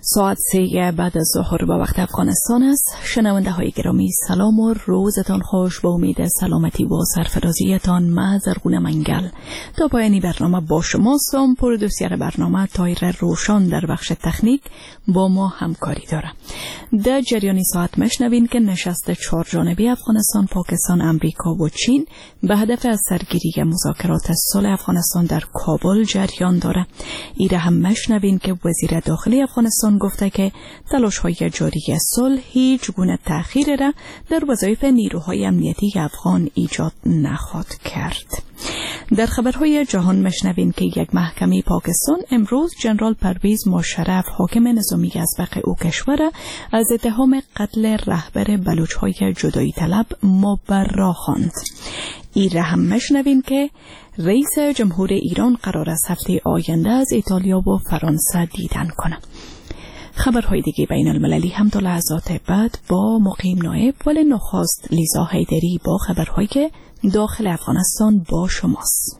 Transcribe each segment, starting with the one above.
ساعت 3 بعد از ظهر به وقت افغانستان است. شنونده های گرامی سلام و روزتان خوش. با امید سلامتی و سرفرازیتان من زرغون منگل تا پایانی برنامه با شماستم. پرودوسر برنامه طاهر روشن در بخش تکنیک با ما همکاری داره. در جریان ساعت مشنوین که نشست 4 جانبه افغانستان، پاکستان، امریکا و چین به هدف از سرگیری مذاکرات صلح افغانستان در کابل جریان داره. ایره هم مشنوین که وزیر داخلی افغانستان گفته که تلاش‌های جاری صلح هیچ گونه تأخیری را در وظایف نیروهای امنیتی افغان ایجاد نخواهد کرد. در خبرهای جهان مشنوین که یک محکمه پاکستان امروز جنرال پرویز مشرف حاکم نظامی ازبق او کشور از اتهام قتل رهبر بلوچ‌های جدایی طلب مبرا خواند. ایره هم مشنوین که رئیس جمهور ایران قرار است هفته آینده از ایتالیا و فرانسه دیدن کنه. خبرهای دیگه بین المللی هم تا لحظات بعد با مقیم نایب، ولی نخست لیزا حیدری با خبرهای داخل افغانستان با شماست.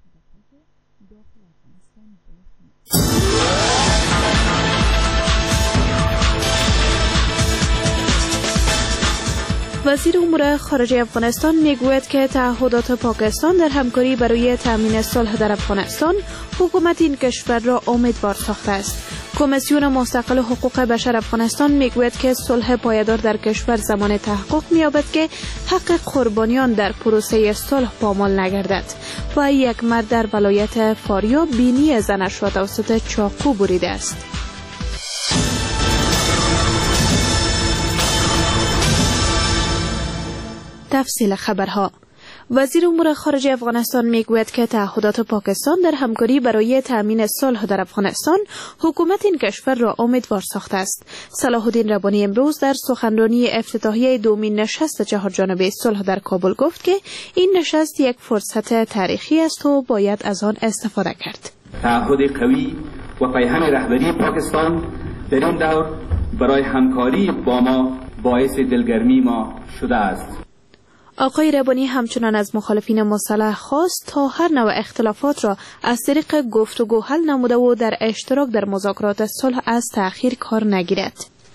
وزیر امور خارجه افغانستان میگوید که تعهدات پاکستان در همکاری برای تامین صلح در افغانستان حکومت این کشور را امیدوار ساخته است. کمیسیون مستقل حقوق بشر افغانستان میگوید که صلح پایدار در کشور زمان تحقق می‌یابد که حق قربانیان در پروسه صلح پامال نگردد و یک مرد در ولایت فاریاب بینی زنش را توسط چاقو بریده است. تفصیل خبرها. وزیر امور خارجه افغانستان میگوید که تعهدات پاکستان در همکاری برای تامین صلح در افغانستان حکومت این کشور را امیدوار ساخته است. صلاح الدین ربانی امروز در سخنرانی افتتاحیه دومین نشست 4 جانبه صلح در کابل گفت که این نشست یک فرصت تاریخی است و باید از آن استفاده کرد. تعهد قوی و پیهم رهبری پاکستان در این دور برای همکاری با ما باعث دلگرمی ما شده است. آقای ربانی همچنان از مخالفین مسلح خواست تا هر نوع اختلافات را از طریق گفتگو حل نموده و در اشتراک در مذاکرات صلح از تأخیر کار نگیرد.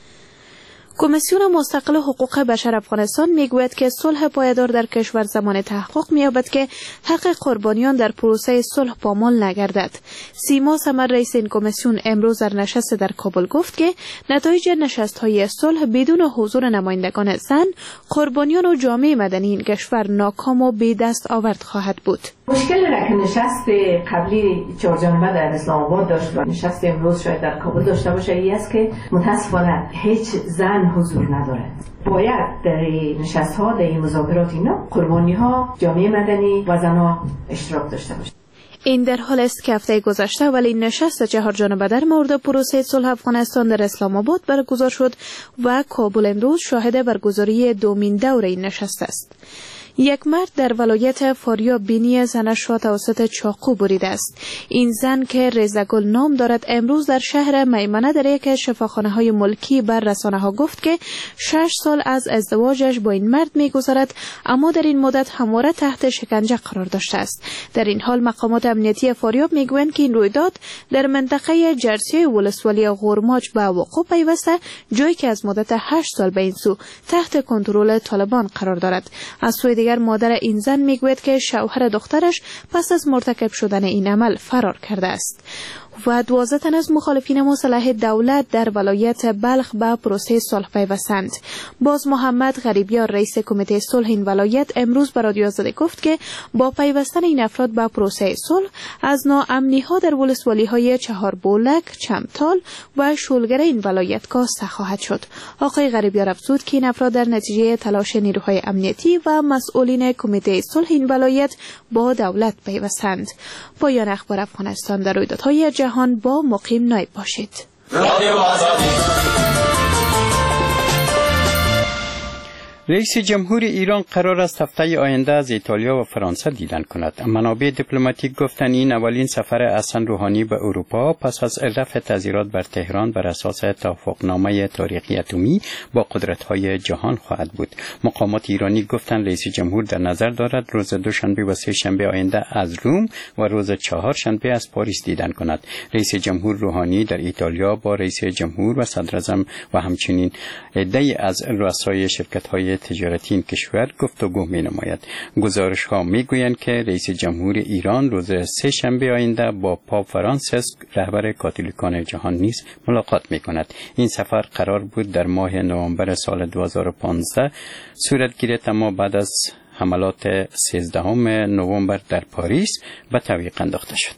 کمیسیون مستقل حقوق بشر افغانستان میگوید که صلح پایدار در کشور زمان تحقق می‌یابد که حق قربانیان در پروسه صلح پامال نگردد. سیما سمر رئیس این کمیسیون امروز در نشست در کابل گفت که نتایج نشست‌های صلح بدون حضور نمایندگان زن، قربانیان و جامعه مدنی این کشور ناکام و بی دست آورد خواهد بود. مشکل را که نشست قبلی 4 جانبه در اسلام آباد داشت و نشست امروز شاید در کابل داشته باشه این است که متاسفانه هیچ زن حضور ندارد. باید در نشست ها، در این مذاکرات اینا قربانی ها، جامعه مدنی و زنها اشتراک داشته باشند. این در حال است که هفته گذشته ولی نشست 4 جانبه در مورد پروسه صلح افغانستان در اسلام آباد برگزار شد و کابل امروز شاهد برگزاری دومین دوره این نشست است. یک مرد در ولایت فاریاب بینی زنش را توسط چاقو بریده است. این زن که رضاگل نام دارد امروز در شهر میمنه در یک از شفاخانه‌های ملکی بر رسانه‌ها گفت که 6 سال از ازدواجش با این مرد می‌گذرد، اما در این مدت همواره تحت شکنجه قرار داشته است. در این حال مقامات امنیتی فاریاب میگویند که این رویداد در منطقه جرسی ولسوالی غورماج به وقوع پیوسته، جایی که از مدت 8 سال به این سو تحت کنترل طالبان قرار دارد. از سوی دیگر مادر این زن میگوید که شوهر دخترش پس از مرتکب شدن این عمل فرار کرده است. و 12 تن از مخالفین مسلح دولت در ولایت بلخ به پروسه صلح پیوستند. باز محمد غریبیار رئیس کمیته صلح این ولایت امروز به رادیو آزادی گفت که با پیوستن این افراد به پروسه صلح از ناامنی ها در ولسوالی های چهاربولک، چمتال و شولگر این ولایت کاسته خواهد شد. آقای غریبیار افزود که این افراد در نتیجه تلاش نیروهای امنیتی و مسئولین کمیته صلح این ولایت با دولت پیوستند. پایان اخبار افغانستان. در رویدادهای جهان با مقیم نایب باشید. رئیس جمهور ایران قرار است هفته آینده از ایتالیا و فرانسه دیدن کند. منابع دیپلماتیک گفتن این اولین سفر حسن روحانی به اروپا پس از رفع تعزیرات بر تهران بر اساس توافقنامه تاریخی اتمی با قدرت‌های جهان خواهد بود. مقامات ایرانی گفتن رئیس جمهور در نظر دارد روز دوشنبه و سه شنبه آینده از روم و روز چهارشنبه از پاریس دیدن کند. رئیس جمهور روحانی در ایتالیا با رئیس جمهور و صدراعظم و همچنین عده‌ای از رؤسای شرکت‌های تجارتی این کشور گفتگو می‌نماید. گزارش‌ها می‌گویند که رئیس جمهور ایران روز سه شنبه آینده با پاپ فرانسیس رهبر کاتولیکان جهان نیز ملاقات می‌کند. این سفر قرار بود در ماه نوامبر سال 2015 صورت گیرد، اما بعد از حملات 13 نوامبر در پاریس به تعویق انداخته شد.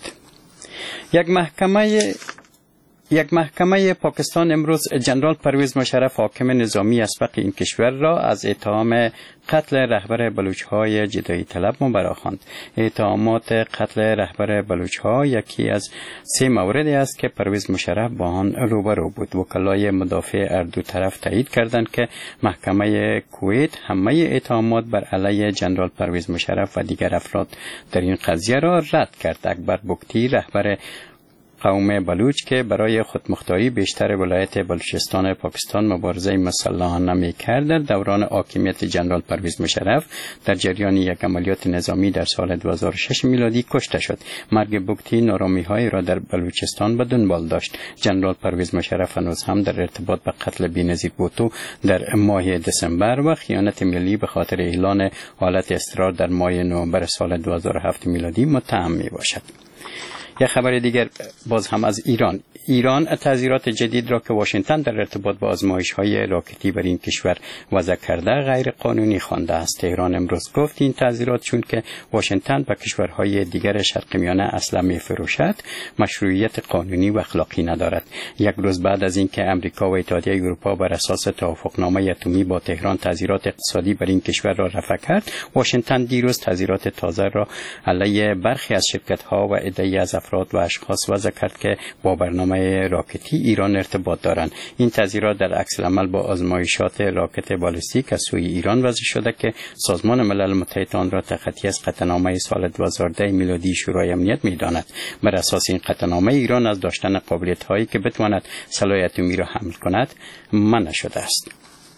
یک محکمه پاکستان امروز جنرال پرویز مشرف حاکم نظامی اسبق این کشور را از اتهام قتل رهبر بلوچ‌های جدایی طلب مبرا خواند. اتهامات قتل رهبر بلوچ‌ها یکی از 3 موردی است که پرویز مشرف با آن روبرو بود. وکلای مدافع هر دو طرف تایید کردند که محکمه کویت همه اتهامات بر علیه جنرال پرویز مشرف و دیگر افراد در این قضیه را رد کرد. اکبر بگتی رهبر قوم بلوچ که برای خودمختاری بیشتر ولایت بلوچستان پاکستان مبارزه مسلحانه می‌کرد در دوران حاکمیت جنرال پرویز مشرف در جریان یک عملیات نظامی در سال 2006 میلادی کشته شد. مرگ بگتی نارامی‌هایی را در بلوچستان به دنبال داشت. جنرال پرویز مشرف هنوز هم در ارتباط به قتل بی‌نظیر بوتو در ماه دسامبر و خیانت ملی به خاطر اعلان حالت اضطرار در ماه نوامبر سال 2007 میلادی متهم میباشد. یک خبر دیگر باز هم از ایران تعزیرات جدید را که واشنگتن در ارتباط با آزمایش‌های راکتی بر این کشور وضع کرده غیر قانونی خوانده است. تهران امروز گفت این تعزیرات چون که واشنگتن به کشورهای دیگر شرق میانه اسلحه می‌فروشد مشروعیت قانونی و اخلاقی ندارد. یک روز بعد از اینکه آمریکا و اتحادیه اروپا بر اساس توافقنامه اتمی با تهران تعزیرات اقتصادی بر این کشور را رفع کرد، واشنگتن دیروز تعزیرات تازه را علیه برخی از شرکت‌ها و عده‌ای از افراد و اشخاص وضع کرد که با برنامه راکتی ایران ارتباط دارند. این تعزیرات در عکس العمل با آزمایشات راکت بالستیک از سوی ایران وضع شده که سازمان ملل متحد آن را تخطی از قطعنامه سال 2010 میلادی شورای امنیت می‌داند. بر اساس این قطعنامه ایران از داشتن قابلیت‌هایی که بتواند سلاح اتمی را حمل کند منع شده است.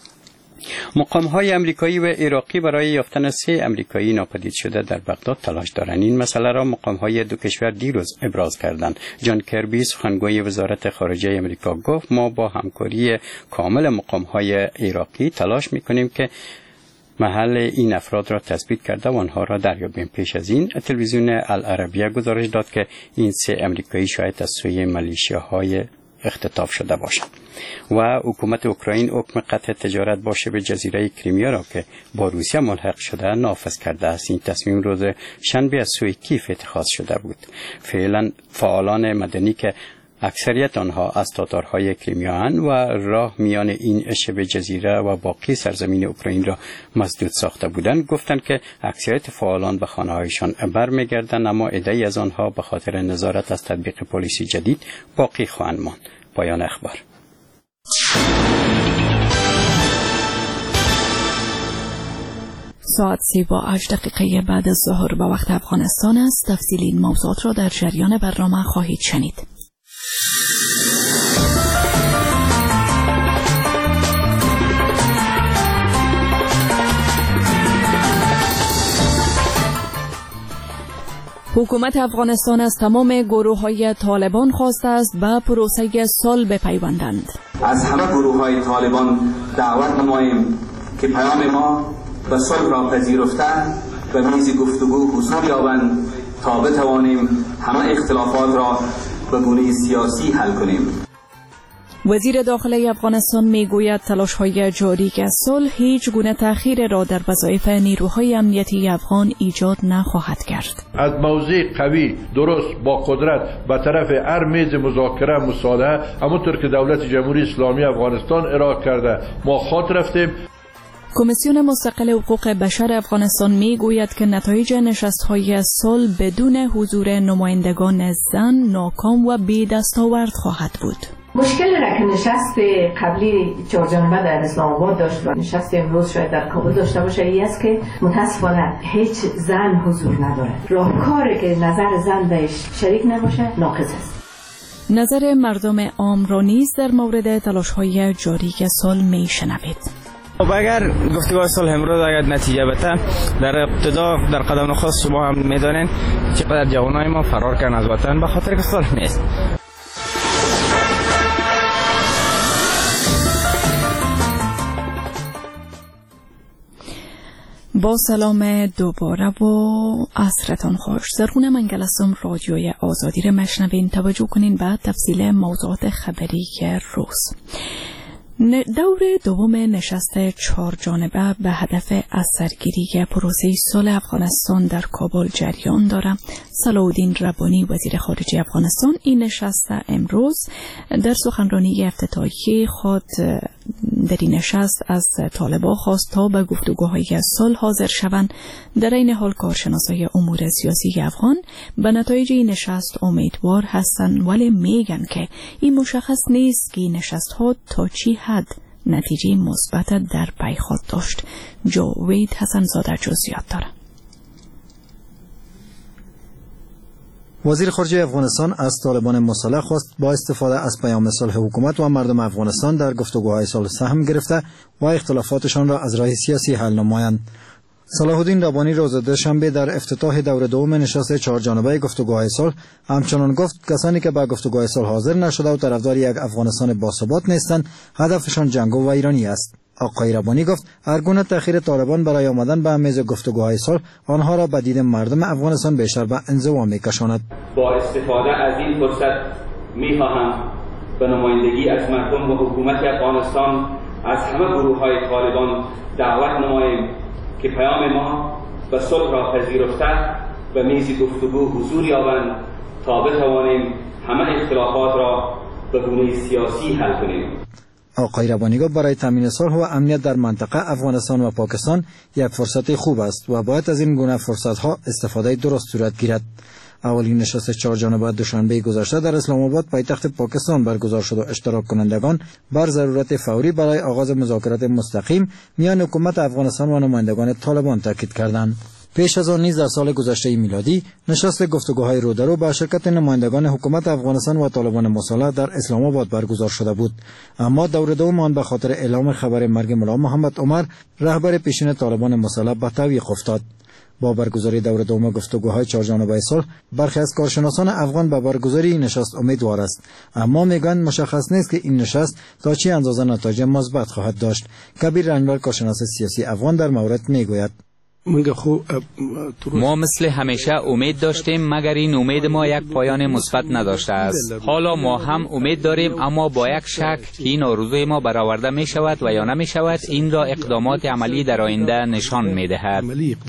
مقام‌های آمریکایی و عراقی برای یافتن 3 آمریکایی ناپدید شده در بغداد تلاش دارند. این مسئله را مقام‌های دو کشور دیروز ابراز کردند. جان کربی سخنگوی وزارت خارجه آمریکا گفت ما با همکاری کامل مقام‌های عراقی تلاش می‌کنیم که محل این افراد را تثبیت کرده و آنها را دریابیم. پیش از این تلویزیون العربیه گزارش داد که این 3 آمریکایی شاید از سوی ملیشیاهای اختطاف شده باشد. و حکومت اوکراین حکم قطع تجارت با شبه جزیره کریمیا را که با روسیه ملحق شده نافذ کرده است. این تصمیم روز شنبه از سوی کیف اتخاذ شده بود. فعلا فعالان مدنی که اکثریت آنها از تاتارهای کریمیان و راه میان این شبه جزیره و باقی سرزمین اوکراین را مسدود ساخته بودند گفتند که اکثریت فعالان به خانه‌هایشان برمیگردند، اما عده‌ای از آنها به خاطر نظارت از تطبیق پلیسی جدید باقی خواهند ماند. پایان اخبار. ساعت 3:08 بعد از ظهر به وقت افغانستان است. تفصیل این موضوعات را در جریان برنامه خواهید شنید. حکومت افغانستان از تمام گروه‌های طالبان خواسته است به پروسه صلح بپیوندند. از همه گروه‌های طالبان دعوت نماییم که پیام ما به صلح را پذیرفته و میز گفتگو حضور یابند تا بتوانیم همه اختلافات را به گونه سیاسی حل کنیم. وزیر داخلی افغانستان میگوید تلاش‌های جاری که صلح هیچ گونه تأخیر را در وظایف نیروهای امنیتی افغان ایجاد نخواهد کرد. از موضع قوی درست با قدرت به طرف هر میز مذاکره مصالحه همونطور که دولت جمهوری اسلامی افغانستان ارائه کرده ما خط رفتیم. کمیسیون مستقل حقوق بشر افغانستان میگوید که نتایج نشست‌های صلح بدون حضور نمایندگان زن ناکام و بی دستاورد خواهد بود. مشکل را که نشست قبلی چهارجانبه در اسلام آباد داشت و نشست امروز شاید در کابل داشته باشه این است که متاسفانه هیچ زن حضور نداره. راهکاری که نظر زن درش شریک نباشه ناقص است. نظر مردم عام را نیز در مورد تلاش‌های جاری صلح میشنوید. اگر گفتگوهای صلح امروز اگر نتیجه بده در ابتدا در قدم نخست شما هم میدانین چقدر جوانای ما فرار کردن از وطن به خاطر که صلح نیست. با سلام دوباره و عصرتان خوش. زرغونه منگل هستم، رادیوی آزادی را مشنوین. توجه کنین به تفصیل موضوعات خبری روز. دور دوم نشست 4 جانبه به هدف از سرگیری پروسه صلح افغانستان در کابل جریان دارد. صلاح الدین ربانی وزیر خارجه افغانستان این نشست امروز در سخنرانی افتتاحیه خود در این نشست از طالبان خواست تا به گفتگوهای صلح حاضر شوند. در این حال کارشناسای امور سیاسی افغان به نتایج این نشست امیدوار هستند، ولی میگن که این مشخص نیست که این نشست ها تا چی حد نتیجه مثبت در پی خواهد داشت. جاوید حسن زاده جزئیات دارد. وزیر خارجه افغانستان از طالبان مسلح خواست با استفاده از پیام صلح حکومت و مردم افغانستان در گفتگوهای صلح سهم گرفته و اختلافاتشان را از راه سیاسی حل نمایند. صلاح الدین ربانی روز دوشنبه در افتتاح دور دوم نشست 4 جانبه گفتگوهای صلح همچنان گفت کسانی که به گفتگوهای صلح حاضر نشده و طرفدار یک افغانستان باثبات نیستند هدفشان جنگ و ویرانی است. آقای ربانی گفت هرگونه تأخیر طالبان برای آمدن به میز گفتگوهای صلح آنها را به دید مردم افغانستان بیشتر به انزوا می‌کشاند. با استفاده از این فرصت می‌خواهم به نمایندگی از مردم و حکومت افغانستان از همه گروه‌های طالبان دعوت نماییم که پیام ما به صلح را پذیرفته به میز گفتگو حضور یابند تا بتوانیم همه اختلافات را به گونه سیاسی حل کنیم. آقای ربانی گفت برای تامین صلح و امنیت در منطقه افغانستان و پاکستان یک فرصت خوب است و باید از این گونه فرصت‌ها استفاده درست صورت گیرد. اولین نشست 4 جانبه دوشنبه گذشته در اسلام آباد پایتخت پاکستان برگزار شد و اشتراک کنندگان بر ضرورت فوری برای آغاز مذاکرات مستقیم میان حکومت افغانستان و نمایندگان طالبان تاکید کردند. پیش از آن نیز در سال گذشته میلادی نشست گفتگوهای رودرو با شرکت نمایندگان حکومت افغانستان و طالبان مسلح در اسلام آباد برگزار شده بود، اما دور دوم آن به خاطر اعلام خبر مرگ ملا محمد عمر رهبر پیشین طالبان مسلح به تعویق افتاد. با برگزاری دور دوم گفتگوهای 4 جانبه صلح برخی از کارشناسان افغان به برگزاری نشست امیدوار است، اما میگن مشخص نیست که این نشست تا چه اندازه نتایج مثبت خواهد داشت. کبیر رنجبر کارشناس سیاسی افغان در مورد میگوید ما مثل همیشه امید داشتیم مگر این امید ما یک پایان مثبت نداشته است. حالا ما هم امید داریم اما با یک شک که این آرزوی ما برآورده می شود و یا نمی شود. این را اقدامات عملی در آینده نشان می دهد.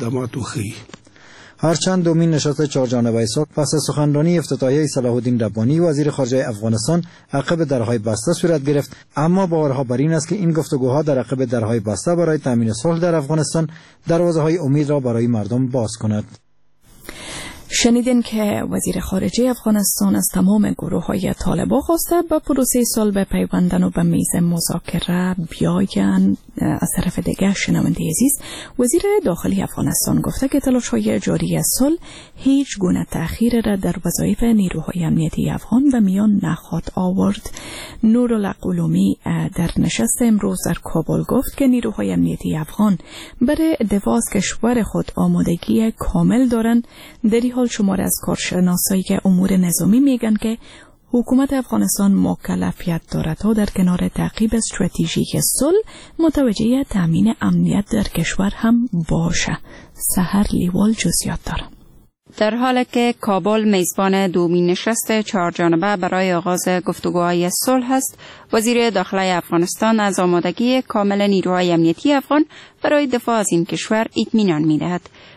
هرچند دومین نشست 4 جانبه صلح پس از سخنرانی افتتاحیه صلاح الدین ربانی وزیر خارجه افغانستان عقب درهای بسته صورت گرفت، اما باورها بر این است که این گفتگوها در عقب درهای بسته برای تامین صلح در افغانستان دروازه‌های امید را برای مردم باز کند. شنیدین که وزیر خارجه افغانستان از تمام گروه‌های طالبان خواسته به پروسه صلح بپیوندن و به میز مذاکره بیایند. از طرف دیگر شنونده عزیز وزیر داخلی افغانستان گفته که تلاش‌های جاری صلح هیچ گونه تأخیر را در وظایف نیروهای امنیتی افغان به میان نخواهد آورد. نورالله قلومی در نشست امروز در کابل گفت که نیروهای امنیتی افغان برای دفاع از کشور خود آمادگی کامل دارند. در این حال شمار از کارشناسای امور نظامی میگن که حکومت افغانستان مکلفیت دارد تا در کنار تعقیب استراتژیک صلح متوجه تامین امنیت در کشور هم باشه. سحر لیوال جزئیات دارد. در حالی که کابل میزبان دومین نشست 4 جانبه برای آغاز گفتگوهای صلح است، وزیر داخلی افغانستان از آمادگی کامل نیروهای امنیتی افغان برای دفاع از این کشور اطمینان می‌دهد.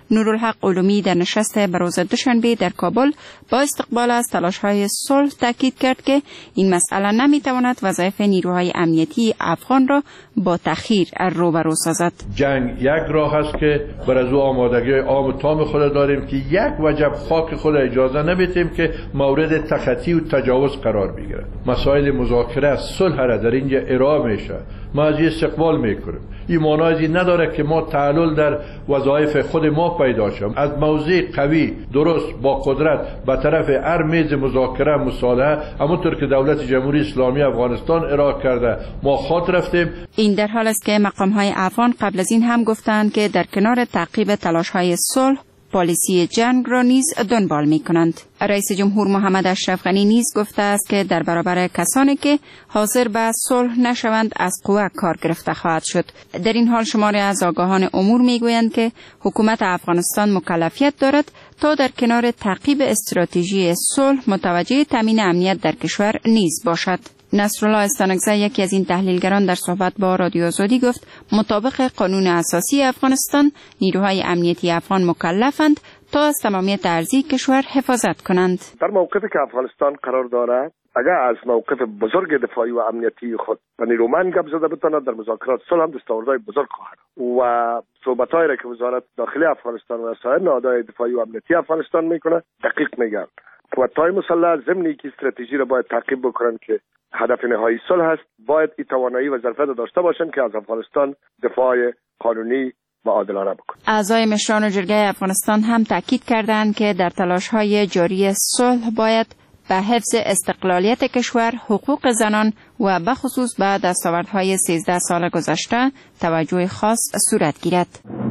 نورالحق علومی در نشست بروز دوشنبه در کابل با استقبال از تلاش‌های صلح تاکید کرد که این مسئله نمی‌تواند وظایف نیروهای امنیتی افغان را با تأخیر روبرو سازد. جنگ یک راه است که بر از او آمادگی عام و تام خود داریم که یک وجب خاک خود اجازه نمیدیم که مورد تخطی و تجاوز قرار بگیرد. مسائل مذاکره صلح را در اینجا ارائه میشه، ما از استقبال میکنیم. این معنی نداره که ما تعلل در وظایف خود ما پیدا شیم. از موضع قوی درست با قدرت به طرف هر میز مذاکره مصالحه همونطور که دولت جمهوری اسلامی افغانستان ارائه کرده ما خط رفتیم. این در حال است که مقام‌های افغان قبل از این هم گفتند که در کنار تعقیب تلاش‌های صلح پالیسی جنگ را نیز دنبال می‌کنند. رئیس جمهور محمد اشرف غنی نیز گفته است که در برابر کسانی که حاضر به صلح نشوند از قوه کار گرفته خواهد شد. در این حال شماری از آگاهان امور میگویند که حکومت افغانستان مکلفیت دارد تا در کنار تعقیب استراتژی صلح متوجه تامین امنیت در کشور نیز باشد. نصرالله استانکزی یکی از این تحلیلگران در صحبت با رادیو آزادی گفت مطابق قانون اساسی افغانستان نیروهای امنیتی افغان مکلفند تا از تمامیت ارضی کشور حفاظت کنند. در موقعی که افغانستان قرار دارد اگر از موقف بزرگ دفاعی و امنیتی خود و نیرومند گپ زده بتواند در مذاکرات صلح هم دستاوردهای بزرگ خواهد و صحبت‌هایی را که وزارت داخلی افغانستان و سایر نهادهای دفاعی و امنیتی افغانستان میکنه دقیق میگن. قوت‌های مسلح ضمن که استراتژی را باید تعقیب بکنن که هدف نهایی صلح است، باید این توانایی و ظرفیت داشته باشند که از افغانستان دفاع قانونی و عادلانه بکنند. اعضای مشران جرگه افغانستان هم تاکید کردند که در تلاش‌های جاری صلح باید به حفظ استقلالیت کشور، حقوق زنان و به خصوص به دستاوردهای 13 سال گذشته توجه خاص صورت گیرد.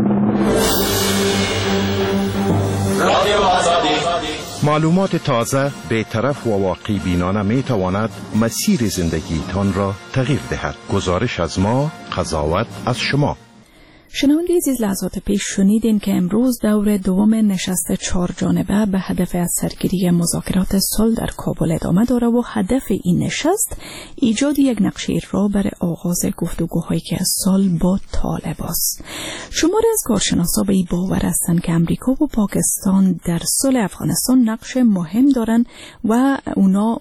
معلومات تازه، بی‌طرف و واقعی بینانه می تواند مسیر زندگیتان را تغییر دهد. گزارش از ما، قضاوت از شما. شنونده عزیز، لحظات پیش شنیدین که امروز دور دوم نشست 4 جانبه به هدف از سرگیری مذاکرات صلح در کابل ادامه داره و هدف این نشست ایجاد یک نقشه راه برای آغاز گفتگوهایی که از صلح با طالب است. شماری از کارشناسا به این باور هستند که امریکا و پاکستان در صلح افغانستان نقش مهم دارند و اونا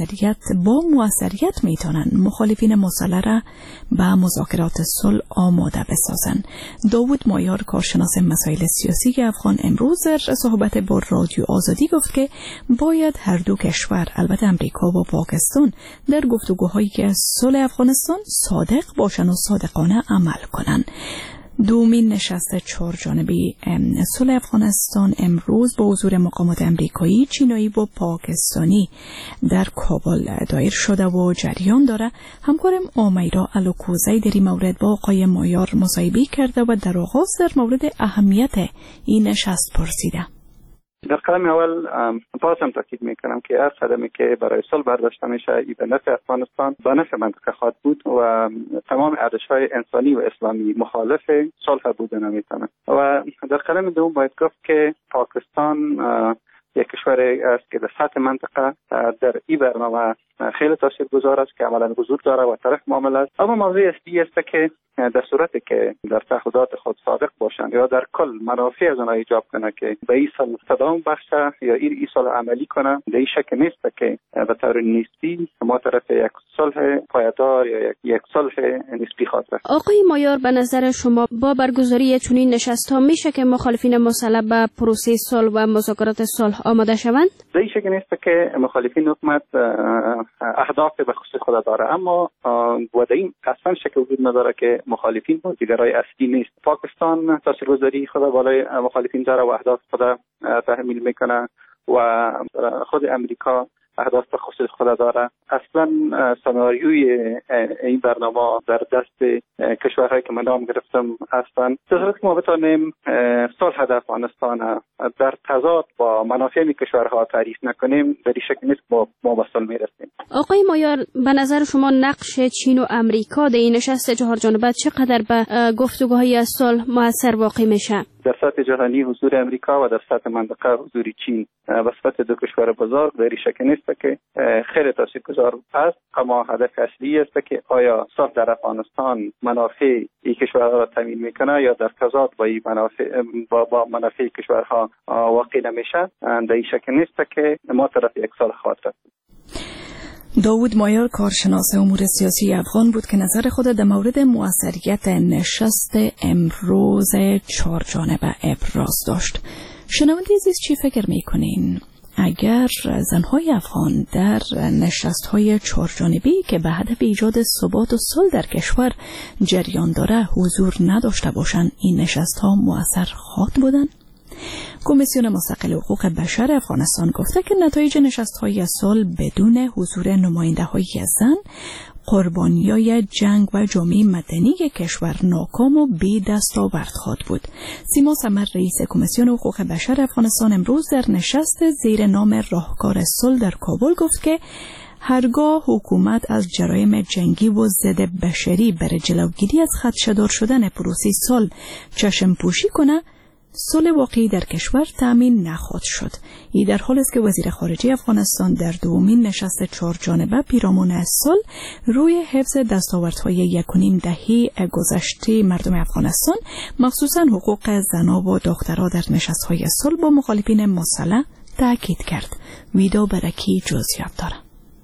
با موثریت میتونن مخالفین مسلح را به مذاکرات صلح آماده بسازند. داوود مایار، کارشناس مسائل سیاسی افغان، امروز در صحبت با رادیو آزادی گفت که باید هر دو کشور، البته امریکا و پاکستان، در گفتگوهایی که از صلح افغانستان صادق باشند و صادقانه عمل کنند. دومین نشست 4 جانبه صلح افغانستان امروز با حضور مقامات امریکایی، چینایی و پاکستانی در کابل دایر شده و جریان داره. همکارم آمیرا الوکوزی در این مورد با آقای مایار مصاحبه کرده و در آغاز در مورد اهمیت این نشست پرسیده. در قدم اول باز هم تاکید میکنم که هر قدمی که برای صلح برداشته میشه ای به نفع افغانستان به نفع منطقه خواهد بود و تمام ارزش‌های انسانی و اسلامی مخالف صلح بوده نمیتونه. و در قدم دوم باید گفت که پاکستان یک کشوری است که در سطح منطقه در این برنامه خیلی تاثیرگذار است که عملاً حضور داره و طرف معامله است. اما موضوع اصلی است که در صورتی که در تعهدات خود صادق باشند یا در کل منافع از آنها ایجاب کنه که به این صلح تداوم بخشه یا این صلح عملی کنه، در این شک نیست که به طور نسبی ما طرف یک صلح پایدار یا یک صلح نسبی خواهد رفت. آقای مایار، به نظر شما با برگزاری چنین نشست‌ها میشه که مخالفین مسلح به پروسه صلح و مذاکرات صلح آماده شوند؟ در این شک نیست که مخالفین حکومت اهداف به خصوص خود داره، اما و در این اصلا شک وجود نداره که مخالفین بازیگرای اصلی نیست. پاکستان تاثیرگذاری خود بالای مخالفین داره و اهداف خود تحمیل میکنه و خود امریکا اهداف به خصوص خود داره. اصلا سناریوی این برنامه در دست کشورهایی که من نام گرفتم هستند. در صورتی که ما بتانیم صلح در افغانستان در تضاد با منافع این کشورها تعریف نکنیم، در این شکل نیست ما به صلح میرسیم. آقای مایار، به نظر شما نقش چین و امریکا در این نشست 4 جانبه چقدر به گفتگوهای صلح موثر واقع میشه؟ در سطح جهانی حضور امریکا و در سطح منطقه حضور چین به صفت دو کشور بزرگ در این شک نیست که خیلی تاثیرگذار است. اما هدف اصلی است که آیا صلح در افغانستان منافع این کشورها را تامین میکنه یا در تضاد با این منافع کشورها واقع نمیشه. در این شک نیست که ما طرف یک سال خواهد رفت. داود مایار کارشناس امور سیاسی افغان بود که نظر خود در مورد موثریت نشست امروز 4 جانبه ابراز داشت. شنونده عزیز چی فکر میکنین؟ اگر زنهای افغان در نشست‌های 4 جانبه‌ای که به هدف ایجاد ثبات و صلح در کشور جریان داره حضور نداشته باشند، این نشست‌ها مؤثر خواهد بودند؟ کمیسیون مستقل حقوق بشر افغانستان گفته که نتایج نشست‌های صلح بدون حضور نماینده‌های زن، قربانیای جنگ و جامعه مدنی کشور ناکام و بی دستاورد خواهد بود. سیما سمر رئیس کمیسیون حقوق بشر افغانستان امروز در نشست زیر نام راهکار صلح در کابل گفت که هرگاه حکومت از جرایم جنگی و ضد بشری برای جلوگیری از خدشه‌دار شدن پروسه صلح چشم پوشی کنه، صلح واقعی در کشور تامین نخواهد شد. این در حالی است که وزیر خارجه افغانستان در دومین نشست 4 جانبه پیرامون صلح روی حفظ دستاوردهای 1.5 دهه گذشته مردم افغانستان، مخصوصاً حقوق زنان و دخترها در نشست‌های صلح با مخالفین مسلح تاکید کرد. ویدا برکی جزئیات دارد.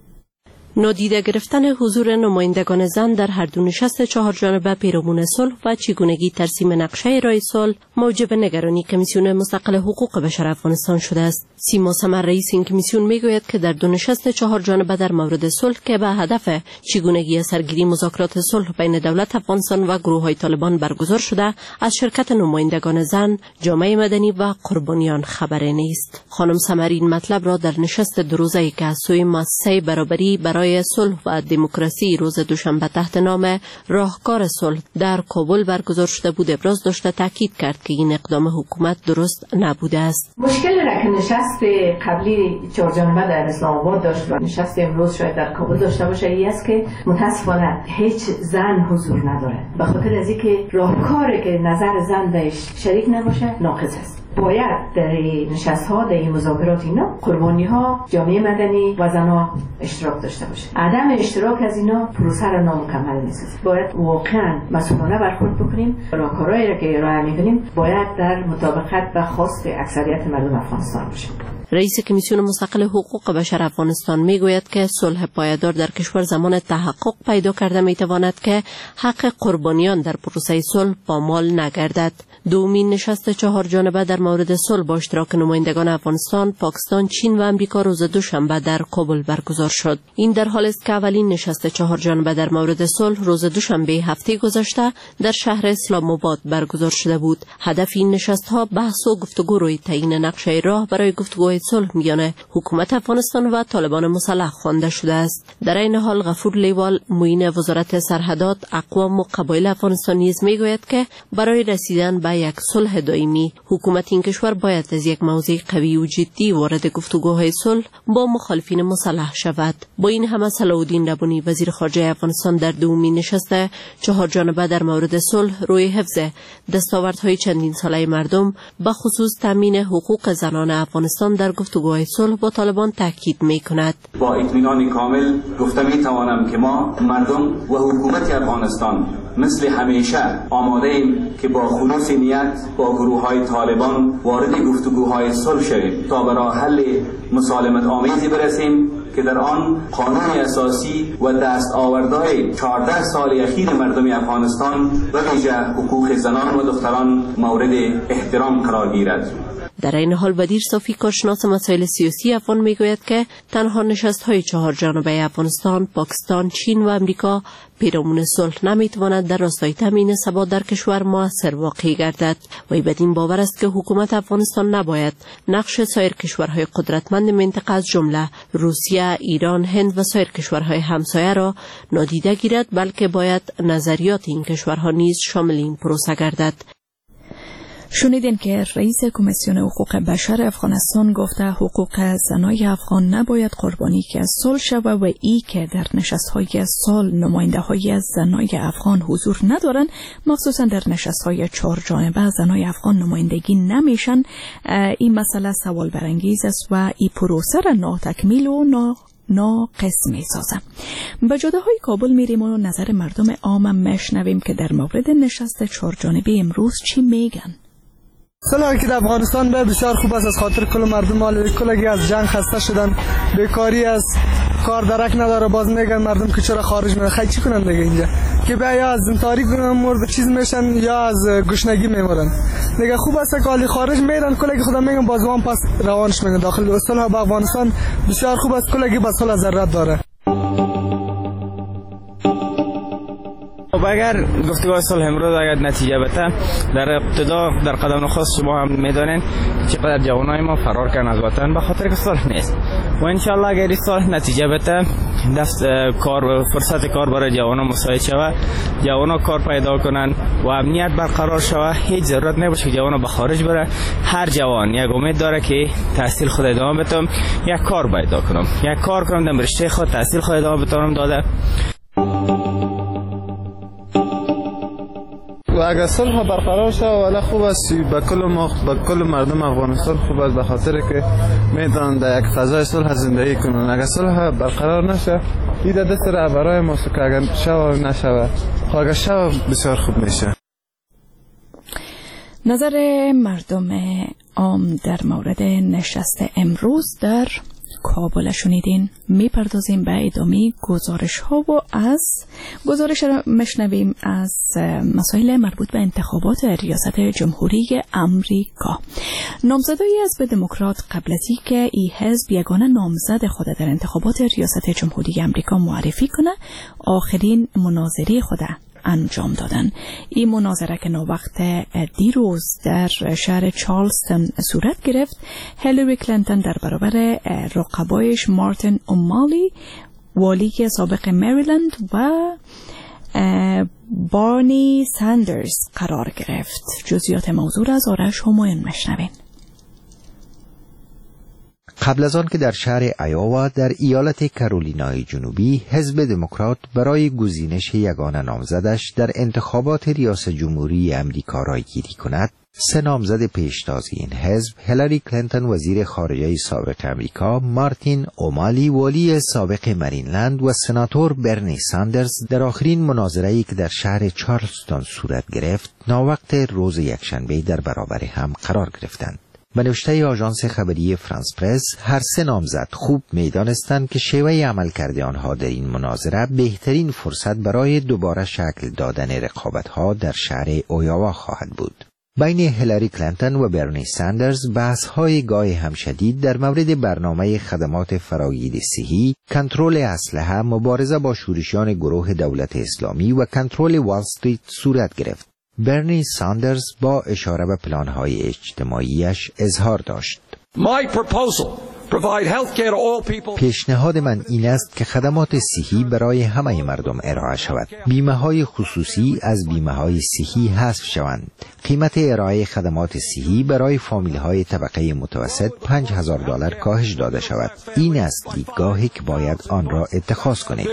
نادیده گرفتن حضور نمایندگان زن در هر دو نشست 4 جانبه پیرامون صلح و چگونگی ترسیم نقشه راه صلح موجب نگرانی کمیسیون مستقل حقوق بشر افغانستان شده است. سیما سمر رئیس این کمیسیون میگوید که در دو نشست 4 جانبه در مورد صلح که به هدف چگونگی سرگیری مذاکرات صلح بین دولت افغانستان و گروه‌های طالبان برگزار شده، از شرکت نمایندگان زن، جامعه مدنی و قربانیان خبری نیست. خانم سمر این مطلب را در نشست 2 روزه‌ای که از سوی مؤسسه برابری برای صلح و دموکراسی روز دوشنبه تحت نام راهکار صلح در کابل برگزار شده بود ابراز داشته تاکید کرد که این اقدام حکومت درست نبوده است. مشکلی را که نشست قبلی 4 جانبه در اسلام آباد داشت و نشست امروز شاید در کابل داشته باشه این است که متاسفانه هیچ زن حضور نداره، به خاطر از اینکه راهکاری که نظر زن بهش شریک نباشه ناقص است. باید در نشست‌ها، در این مذاکرات اینا قربانی‌ها، جامعه مدنی و زن‌ها اشتراک داشته باشه. عدم اشتراک از اینا پروسه را نامکمل می‌سازه. باید واقعاً مسئولانه برخورد بکنیم. راهکارهایی را که ارائه می‌کنیم باید در مطابقت با خواست اکثریت مردم افغانستان باشه. رئیس کمیسیون مستقل حقوق بشر افغانستان میگوید که صلح پایدار در کشور زمان تحقق پیدا کرده میتواند که حق قربانیان در پروسه صلح پامال نگردد. دومین نشست 4 جانبه در مورد صلح با اشتراک نمایندگان افغانستان، پاکستان، چین و امریکا روز دوشنبه در کابل برگزار شد. این در حالی است که اولین نشست 4 جانبه در مورد صلح روز دوشنبه هفته گذشته در شهر اسلام آباد برگزار شده بود. هدف این نشست‌ها بحث و گفتگو روی تعیین نقشه راه برای گفتگوهای صلح میان حکومت افغانستان و طالبان مسلح خوانده شده است. در این حال غفور لیوال معین وزارت سرحدات، اقوام و قبایل افغانستان نیز میگوید که برای رسیدن به یک صلح دائمی حکومت این کشور باید از یک موضع قوی و جدی وارد گفتگوهای صلح با مخالفین مسلح شود. با این همه صلاح الدین ربانی وزیر خارجه افغانستان در دومین نشست 4 جانبه در مورد صلح روی حفظ دستاوردهای چندین ساله مردم به خصوص تامین حقوق زنان افغانستان در گفتگوهای صلح با طالبان تاکید می‌کند. با اطمینان کامل گفته می‌توانم که ما مردم و حکومت افغانستان مثل همیشه آماده ایم که با خلوص نیت با گروه‌های طالبان وارد گفتگوهای صلح شویم تا به راه حل مسالمت آمیزی برسیم که در آن قانون اساسی و دستاوردهای 14 سال اخیر مردم افغانستان و ویژه حقوق زنان و دختران مورد احترام قرار گیرد. در این حال بدیر صافی کارشناس مسائل سیاسی افغان میگوید که تنها نشست‌های 4 جانبه افغانستان، پاکستان، چین و امریکا پیرامون صلح نمیتواند در راستای تامین ثبات در کشور مؤثر واقع گردد. وی بدین باور است که حکومت افغانستان نباید نقش سایر کشورهای قدرتمند منطقه از جمله روسیه، ایران، هند و سایر کشورهای همسایه را نادیده گیرد، بلکه باید نظریات این کشورها نیز شامل این پروسه گردد. شنیدین که رئیس کمیسیون حقوق بشر افغانستان گفته حقوق زنای افغان نباید قربانی که از صلح شود و ای که در نشست‌های سال نماینده‌های از زنای افغان حضور ندارند، مخصوصا در نشست‌های 4 جانبه زنای افغان نمایندگی نمیشن. این مسئله سوال برانگیز است و این پروسه را ناتکمیل و ناقص می‌سازه. به جاده‌های کابل میریم و نظر مردم عام میشنویم که در مورد نشست 4 جانبه امروز چی میگن. صلحی که در افغانستان به بسیار خوب است، از خاطر کل مردم مال کلگی از جنگ خسته شدن، بیکاری از کار درک نداره. باز میگن مردم که چرا خارج میرن، خیلی چی کنن دیگه اینجا که بیا یا از تاریک مورد چیز میشن یا از گشنگی میمرن دیگه. خوب است که حالی خارج میرن کلگی خدا میگن بازوان پس روانش میگن داخل. صلح با افغانستان بسیار خوب است، کلگی با صلح ضرورت داره. اگر گفتگوهای صلح امروز اگر نتیجه بده، در ابتدا در قدم نخست شما هم میدانین چقدر جوانای ما فرار کردن از وطن به خاطر که صلح نیست و انشالله اگر این صلح نتیجه بده، کار فرصت کار برای جوانان مساعد شود، جوانان کار پیدا کنن و امنیت برقرار شود، هیچ ضرورت نباشه که جوانان به خارج بره. هر جوان یک امید داره که تحصیل خود ادامه بدم، یک کار پیدا کنم، یک کار کنم، در رشته خود تحصیل خود ادامه بدم داده. و اگر صلح برقرار شد ولی خوب است به کل مردم افغانستان خوب است، به خاطر که میتونن در یک فضای صلح زندگی کنن. اگر صلح برقرار نشه این دست رهبرای ما که اگر شود نشود، اگر شود بسیار خوب میشه. نظر مردم عام در مورد نشست امروز در کابل شنیدین. میپردازیم به ادامه گزارش ها و از گزارش را مشنویم از مسائل مربوط به انتخابات ریاست جمهوری امریکا. نامزدایی از به دموکرات قبل از اینکه این حزب یگانه نامزد خود در انتخابات ریاست جمهوری امریکا معرفی کنه، آخرین مناظره خود انجام دادن. این مناظره که وقت دیروز در شهر چارلستون صورت گرفت، هیلاری کلینتون در برابر رقبایش مارتین اومالی والی سابق مریلند و بارنی ساندرز قرار گرفت. جزئیات موضوع از آرش همایون مشنوین. قبل از آن که در شهر ایاوا در ایالت کارولینای جنوبی حزب دموکرات برای گزینش یگانه نامزدش در انتخابات ریاست جمهوری امریکا رایگیری کند، 3 نامزد پیشتاز این حزب، هیلاری کلینتون وزیر خارجه سابق امریکا، مارتین اومالی والی سابق مریلند و سناتور برنی ساندرز در آخرین مناظره‌ای که در شهر چارلستون صورت گرفت، ناوقت روز یکشنبه در برابر هم قرار گرفتند. به نوشته آژانس خبری فرانس پرس، هر 3 نامزد خوب می‌دانستند که شیوه عملکرد آنها در این مناظره بهترین فرصت برای دوباره شکل دادن رقابت‌ها در شهر ایاوا خواهد بود. بین هیلاری کلینتون و برنی ساندرز بحث‌های گاه هم شدید در مورد برنامه خدمات فراگیر صحی، کنترل اسلحه، مبارزه با شورشیان گروه دولت اسلامی و کنترل وال استریت صورت گرفت. برنی ساندرز با اشاره به پلان‌های اجتماعیش اظهار داشت: پیشنهاد من این است که خدمات صحی برای همه مردم ارائه شود. بیمه‌های خصوصی از بیمه‌های صحی حذف شوند. قیمت ارائه خدمات صحی برای فامیل‌های طبقه متوسط $5,000 کاهش داده شود. این است دیدگاهی که باید آن را اتخاذ کنید.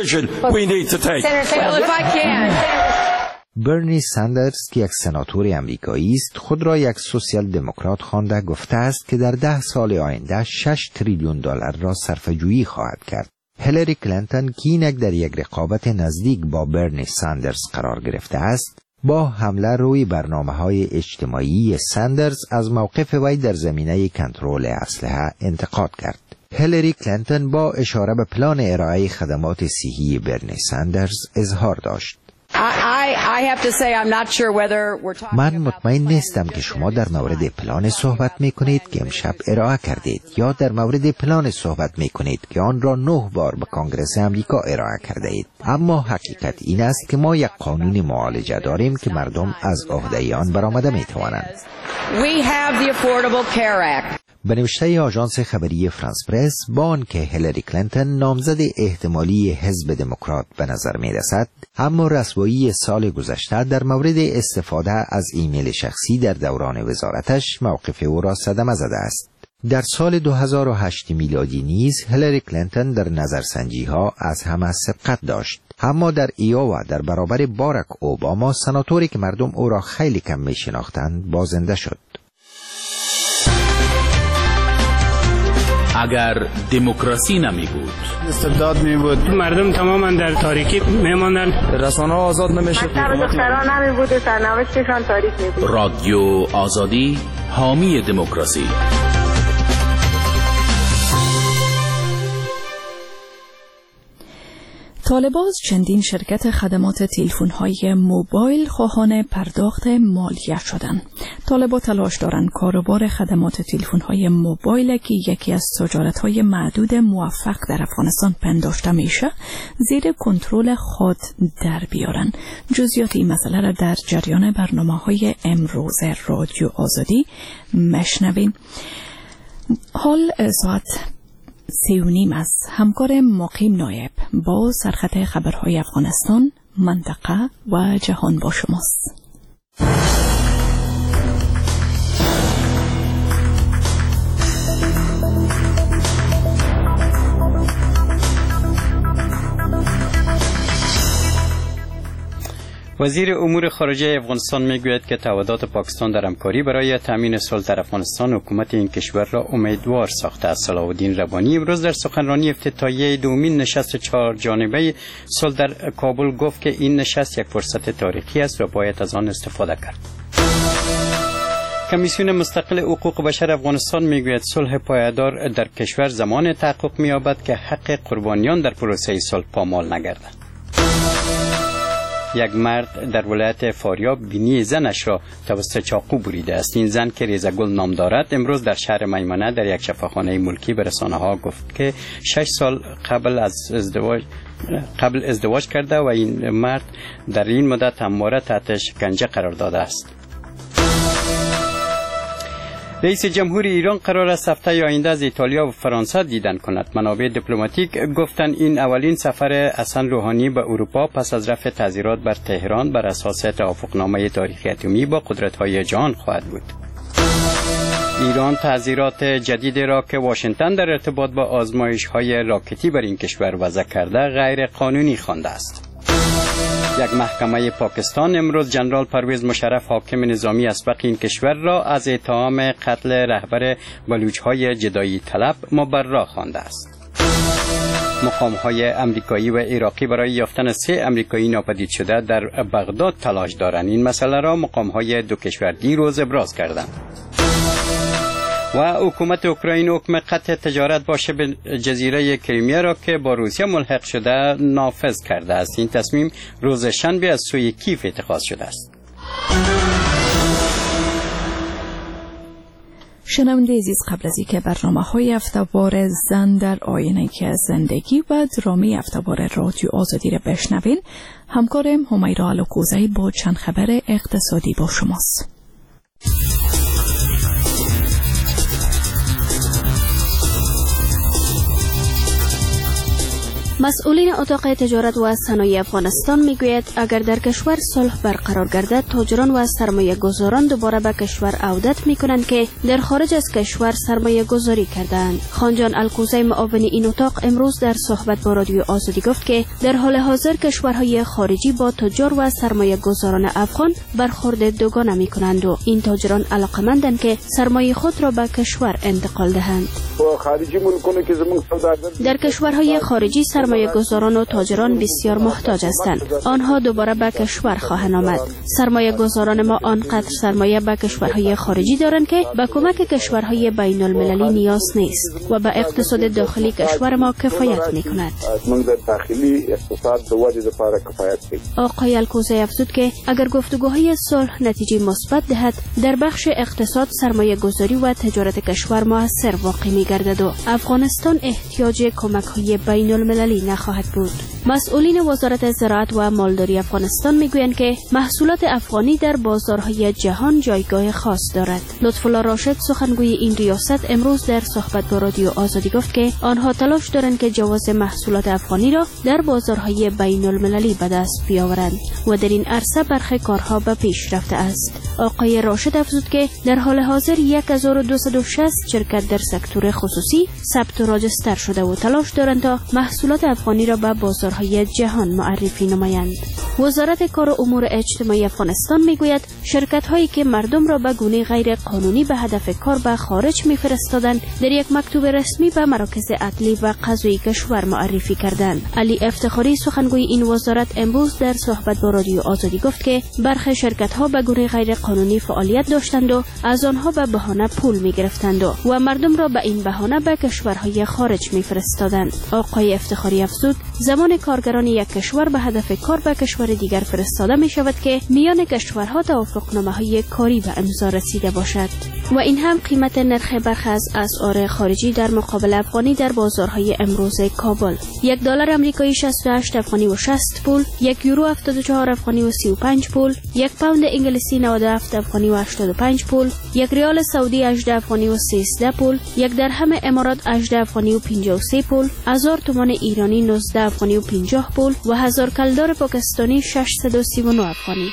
برنی ساندرز که یک سناتور امریکایی است، خود را یک سوسیال دموکرات خوانده گفته است که در 10 سال آینده $6 تریلیون را صرفه‌جویی خواهد کرد. هیلاری کلینتون که اینک در یک رقابت نزدیک با برنی ساندرز قرار گرفته است، با حمله روی برنامه‌های اجتماعی ساندرز از موقف وی در زمینه کنترل اسلحه انتقاد کرد. هیلاری کلینتون با اشاره به پلان ارائه خدمات صحی برنی ساندرز اظهار داشت: من مطمئن نیستم که شما در مورد پلان صحبت می کنید که امشب ارائه کردید یا در مورد پلان صحبت می کنید که آن را 9 بار به کانگرس امریکا ارائه کرده اید. اما حقیقت این است که ما یک قانون معالجه داریم که مردم از عهده آن برآمده می توانند. به نوشته آژانس خبری فرانس پرس، با آنکه هیلاری کلینتون نامزد احتمالی حزب دموکرات به نظر می رسد، اما رسوایی سال گذشته در مورد استفاده از ایمیل شخصی در دوران وزارتش موقف او را صدمه زده است. در سال 2008 میلادی نیز هیلاری کلینتون در نظرسنجی ها از همه سبقت داشت، اما در ایووا در برابر باراک اوباما، سناتوری که مردم او را خیلی کم می شناختند، بازنده شد. اگر دموکراسی نمی بود، استبداد می بود، مردم تماما در تاریکی می ماندن، رسانه آزاد نمی شد، دختران نمی بود و سرنوشتشان تاریک می بود. رادیو آزادی حامی دموکراسی. طالباز چندین شرکت خدمات تلفن‌های موبایل خواهان پرداخت مالیه شدند. طالبا تلاش دارند کاروبار خدمات تلفن‌های موبایل که یکی از تجارت‌های معدود موفق در افغانستان پنداشته میشه زیر کنترل خود در بیارن. جزئیات این مسئله را در جریان برنامه‌های امروز رادیو آزادی مشنوین. حال ساعت 3:30 است. همکار مقیم نایب با سرخط خبرهای افغانستان، منطقه و جهان با شماست. وزیر امور خارجه افغانستان میگوید که تعهدات پاکستان در همکاری برای تامین صلح در افغانستان حکومت این کشور را امیدوار ساخته است. صلاح الدین ربانی امروز در سخنرانی افتتاحیه دومین نشست 4 جانبه صلح در کابل گفت که این نشست یک فرصت تاریخی است و باید از آن استفاده کرد. کمیسیون مستقل حقوق بشر افغانستان میگوید صلح پایدار در کشور زمان تحقق می‌یابد که حق قربانیان در پروسه صلح پامال نگردد. یک مرد در ولایت فاریاب بینی زنش را توسط چاقو بریده است. این زن که ریزگل نام دارد امروز در شهر میمنه در یک شفاخانه ملکی به رسانه‌ها گفت که 6 سال قبل ازدواج کرده و این مرد در این مدت همواره تحت شکنجه قرار داده است. رئیس جمهور ایران قرار است هفته آینده از ایتالیا و فرانسه دیدن کند. منابع دیپلماتیک گفتند این اولین سفر حسن روحانی به اروپا پس از رفع تعزیرات بر تهران بر اساس توافقنامه تاریخی اتمی با قدرت‌های جهان خواهد بود. ایران تعزیرات جدیدی را که واشنگتن در ارتباط با آزمایش‌های راکتی بر این کشور وضع کرده غیر قانونی خوانده است. یک محکمه پاکستان امروز جنرال پرویز مشرف حاکم نظامی اسبق این کشور را از اتهام قتل رهبر بلوچ‌های جدایی طلب مبرا خوانده است. مقام‌های امریکایی و عراقی برای یافتن 3 امریکایی ناپدید شده در بغداد تلاش دارند. این مسئله را مقام‌های دو کشور دیروز ابراز کردند. و حکومت اوکراین حکم قطع تجارت با شبه جزیره کریمیا را که با روسیه ملحق شده نافذ کرده است. این تصمیم روز شنبه از سوی کیف اتخاذ شده است. شنونده عزیز، قبل از اینکه برنامه‌های هفته‌وار زن در آینه زندگی و درامی هفته‌وار رادیو آزادی را بشنوین، همکارم همیرا علوکوزی با چند خبر اقتصادی با شماست. مسئولین اتاق تجارت و صنایع افغانستان میگوید اگر در کشور صلح برقرار گردد تاجران و سرمایه گذاران دوباره به کشور عودت میکنند که در خارج از کشور سرمایه گذاری کردند. خانجان الکوزی معاون این اتاق امروز در صحبت با رادیو آزادی گفت که در حال حاضر کشورهای خارجی با تجار و سرمایه گذاران افغان برخورد دوگانه میکنند و این تاجران علاقمندند که سرمایه خود را به کشور انتقال دهند. در کشورهای خارجی سرمایه گذاران و تاجران بسیار محتاج هستند. آنها دوباره به کشور خواهند آمد. سرمایه گذاران ما آنقدر سرمایه به کشورهای خارجی دارند که به کمک کشورهای بین المللی نیاز نیست و به اقتصاد داخلی کشور ما کفایت می کند. آقای الکوزی افزود که اگر گفتگوهای صلح نتیجه مثبت دهد در بخش اقتصاد سرمایه گذاری و تجارت کشور موثر واقع می می‌گردد و افغانستان احتیاج کمک‌های بین‌المللی نخواهد بود. مسئولین وزارت زراعت و مالداری افغانستان میگویند که محصولات افغانی در بازارهای جهان جایگاه خاص دارد. لطف‌الله راشد سخنگوی این ریاست امروز در صحبت با رادیو آزادی گفت که آنها تلاش دارند که جواز محصولات افغانی را در بازارهای بین‌المللی به دست بیاورند و در این عرصه برخی کارها به پیش رفته است. آقای راشد افزود که در حال حاضر 1260 شرکت در سکتور خصوصی ثبت و راجستر شده و تلاش دارند تا محصولات افغانی را به بازارهای جهان معرفی نمایند. وزارت کار و امور اجتماعی افغانستان میگوید شرکت هایی که مردم را به گونه غیر قانونی به هدف کار به خارج میفرستادند در یک مکتوب رسمی به مراکز عدلی و قضایی کشور معرفی کردند. علی افتخاری سخنگوی این وزارت امروز در صحبت با رادیو آزادی گفت که برخی شرکت ها به گونه غیر قانونی فعالیت داشتند و از آنها به بهانه پول میگرفتند و مردم را به این بهانه به کشورهای خارج میفرستادند. آقای افتخاری افزود زمان کارگران یک کشور به هدف کار به کشور دیگر فرستاده می شود که میان کشورها توافقنامه‌های کاری به امضا رسیده باشد. و این هم قیمت نرخ برخی از اسعار خارجی در مقابل افغانی در بازارهای امروز کابل: $1 آمریکایی 68 افغانی و 60 پول، $1 یورو 74 افغانی و 35 پول، $1 پوند انگلیسی 97 افغانی و 85 پول، $1 ریال سعودی 18 افغانی و 13 پول، $1 درهم امارات 18 افغانی و 53 پول، 1000 تومان ایرانی 19 افغانی و 50 پول و 1000 کلدار پاکستانی 639 افغانی.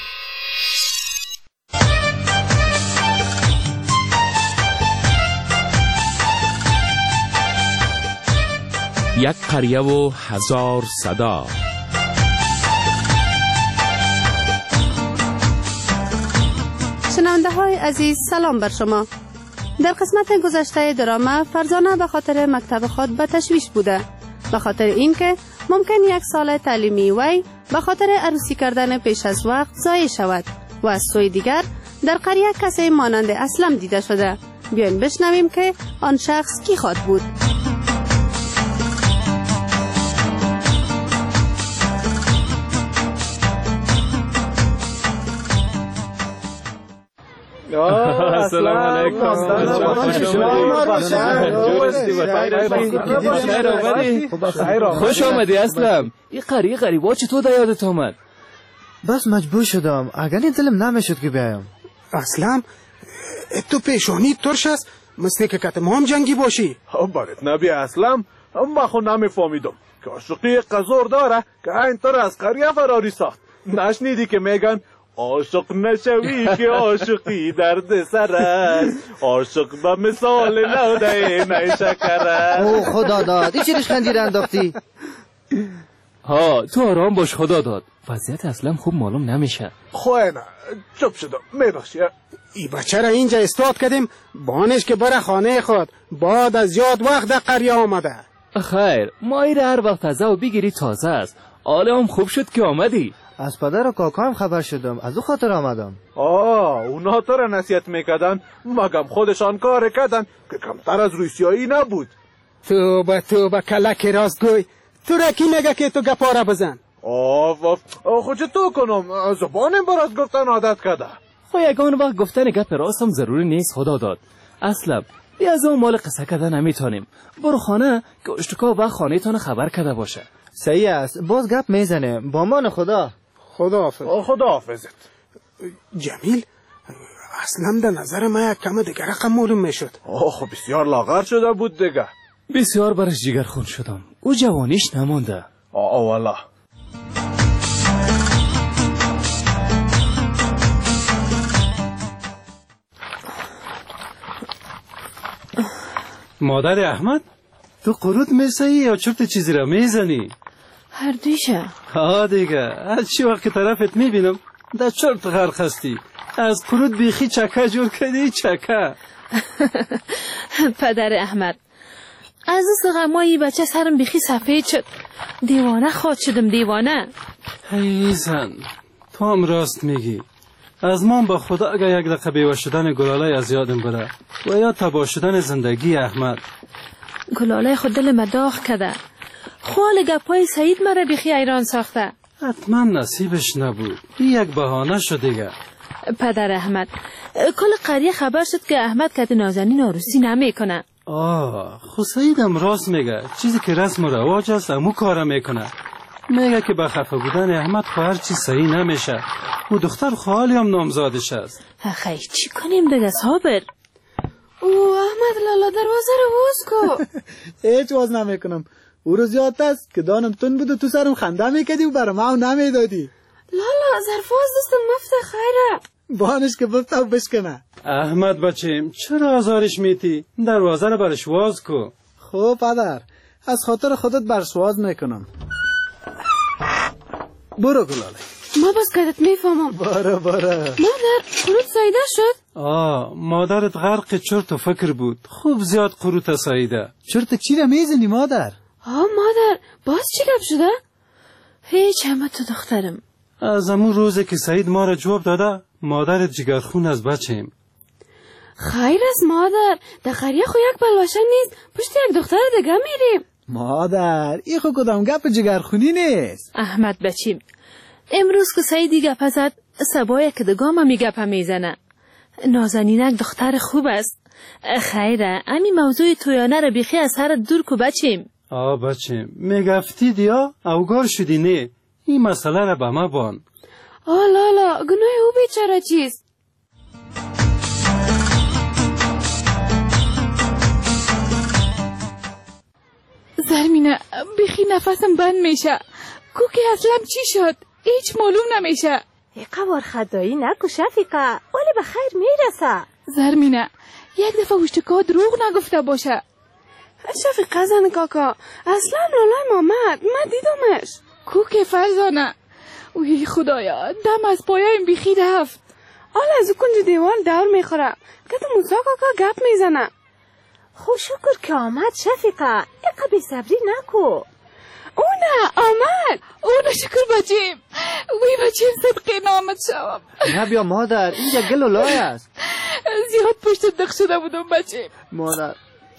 یک قریه و 1000 صدا. شنونده های عزیز سلام بر شما. در قسمت گذشته درامه فرزانه به خاطر مکتب خود به تشویش بوده، به خاطر اینکه ممکن یک سال تعلیمی وی به خاطر عروسی کردن پیش از وقت ضایع شود و از سوی دیگر در قریه کسی مانند اسلم دیده شده. بیاین بشنویم که آن شخص کی خواهد بود. السلام علیکم. خوش آمدی اسلم. این قریه غریبا چطور در یادت آمد؟ بس مجبور شدم، اگر دلم نمیشد که بیایم. اسلم تو پیشانی ترش است، مثل که کتم هم جنگی باشی. برات نبی اسلم، ما خود نمیفهمیدم که عاشقی قزور داره که اینطور از قریه فراری ساخت. نشنیدی که میگن عاشق نشوی که عاشقی درد سر است، عاشق به مثال لوده نیشکر است. او خدا داد، این چی ریشخندی را انداختی؟ ها تو آرام باش، خدا داد. وضعیت اصلا خوب معلوم نمیشه. خواه نه چپ شدم، میبخشی. ای بچه را اینجا استاد کردیم بانش که بره خانه خود، بعد از یاد وقت در قریه آمده. خیر ما ایره هر وقت تازه و بگیری تازه است. حالا هم خوب شد که آمدی. از پدر و کاکا هم خبر شدم، از او خاطر آمدم. اونا تو را نصیحت میکردن، مگم خودشان کار کردن که کمتر از روسیایی نبود. توبه کلک راستگوی، تو را کی نگه که تو گپاره بزن. خود تو کنم، زبانم براز گفتن عادت کرده. خو یگان وقت گفتن گپ راست هم ضروری نیست، خدا داد. اصلا بیا از اون مال قصه کردن نمیتونیم. برو خانه که اشتکا و خانه تان خبر کرده باشه. صحیح است، باز گپ میزنه. با مان خدا. خدا حافظت. جمیل، اصلا در نظر من یک کم دیگر رقم معلوم میشد. خب بسیار لاغر شده بود دیگه. بسیار برش جگر خون شدم، او جوانیش نمانده. والله. مادر احمد، تو قرود میسایی یا چرت چیزی را میزنی؟ هر دویشه. ها دیگه، از چی وقت که طرفت میبینم در چرت غرق هستی. از قرود بیخی چکه جور کردی، چکه. پدر احمد، از غمایی بچه سرم بیخی سفید شد. دیوانه خواد شدم، دیوانه. ای زن، تو هم راست میگی. از من با خدا اگر یک دقیقه بیوه شدن گلاله از یادم بره و یا تباه شدن زندگی احمد. گلاله خود دل مداخ کده. خوال گپای سعید مرا بیخی ایران ساخته. حتما نصیبش نبود، یک بهانه شد دیگه. پدر احمد، کل قریه خبر شد که احمد کت نازنین عروسی نمیکنه. خود سعیدم راست میگه. چیزی که رسم و رواج است امو کار میکنه. میگه که با خفه بودن احمد خو هر چی صحیح نمیشه. او دختر خالی هم نامزادش است. خیلی چی کنیم دیگه صابر؟ او احمد لالا دروازه رو باز کو. هیچ باز نمیکنم. او رو زیاد است که دانم تون بود و تو سرم خنده میکدی و برام او نمیدادی. لالا ظرفاز دستم مفته خیره. بانش که بفته و بشکنه. احمد بچیم چرا آزارش میتی؟ دروازه رو برش واز کو. خب پدر از خاطر خودت برش واز میکنم. برو گلاله. ما بس کدت میفهمم. برو. مادر قروت سایده شد؟ مادرت غرق چرت و فکر بود. خوب زیاد قروت سایده. چرت چی را میزنی مادر؟ مادر باز چی گپ شده؟ هیچ همه تو دخترم. از همون روزی که سعید ما را جواب داده مادرت جگرخون از بچیم. خیر است مادر، در قریه خو یک بلوشه نیست، پشت یک دختر دیگه میریم. مادر این خو کدام گپ جگرخونی نیست. احمد بچیم امروز که سعیدی گپ زد سبایه که دگاه ما میگپ میزنه. نازنینک دختر خوب است. خیره امی موضوع تویانه را بیخی از سر دور کو بچیم. بچیم میگفتی دیا اوگار شدی نه. این مسئله را به ما بان. لالا گناه او بیچاره چیست؟ زرمینه بیخی نفسم بند میشه. کوکی اصلم چی شد؟ هیچ معلوم نمیشه. قوار خدایی نکو شفیقه، ولی به خیر میرسه. زرمینه یک دفعه وشتکا دروغ نگفته باشه. شفیقه زن کاکا اصلا لالای مامد من دیدمش. کوکی فرزانه وی خدایا دم از پایه بیخی رفت. حالا از کنج دیوار دور میخوره که تو موسا کاکا گپ میزنه. خو شکر که آمد شفیقه، اقا بی صبری نکو. آمد اونه شکر بچیم. وی بچیم صدقی نامد شوم. نه بیا مادر اینجا گل و لای است. زیاد پشت دق شده بودم بچیم. مادر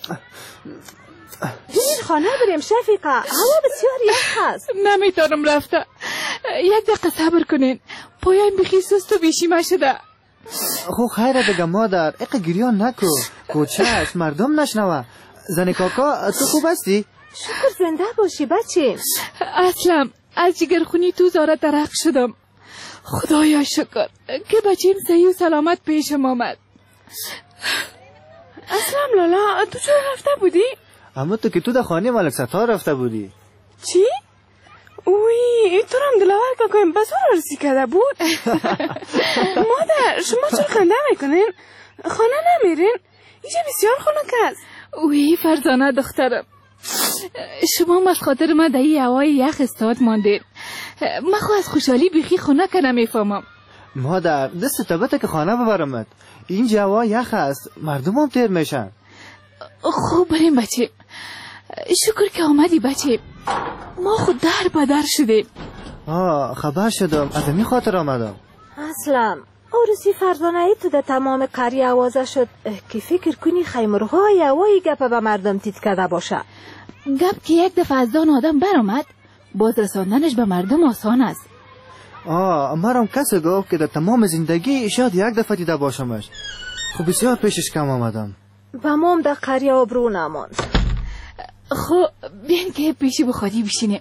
بیر خانه بریم شفیقه، هوا بسیار یخ است. نمیتونم رفته. یک دقیقه صبر کنین، پایم بخی سست و بیشیمه شده. خو خیره دیگه مادر، اقا گریان نکو. کوچهش مردم نشنوه. زن کاکا تو خوب هستی؟ شکر زنده باشی بچیم. اصلا از جگرخونی تو زاره درخ شدم. خدایا شکر که بچیم صحیح و سلامت پیشم آمد. اصلا لالا تو چرا رفته بودی؟ اما تو که تو در خانه ملک ستار رفته بودی. چی؟ اوی تو هم دلاور که کنیم بس رو رسی کرده بود. مادر شما چرا خنده میکنین؟ خانه نمیرین؟ اینجا بسیار خنک است. اوی فرزانه دخترم شما از خاطر ما در این هوای یخ استاد ماندین. من خو از خوشحالی بیخی خونه که نمیفهمم. مادر دست تبته که خانه ببرمت. این هوا یخ است، مردم هم تیر میشن. خوب بریم بچه. شکر که آمدی بچه. ما خود در بدر شدیم. خبر شدم از این خاطر آمدم. اصلا عروسی فرزانه ای تو در تمام قریه آوازه شد که فکر کنی خیمرهای هوایی گپ به مردم تیت کرده باشه. گپ که یک دفعه از دان آدم برآمد باز رساندنش به مردم آسان است. مرام کسی گفت که در تمام زندگی شاید یک دفعه دیده باشمش. خب بسیار پیشش کم آمدم. و مام در قریه آبرو نماند. خب بیان که پیشی بخوادی بشینه.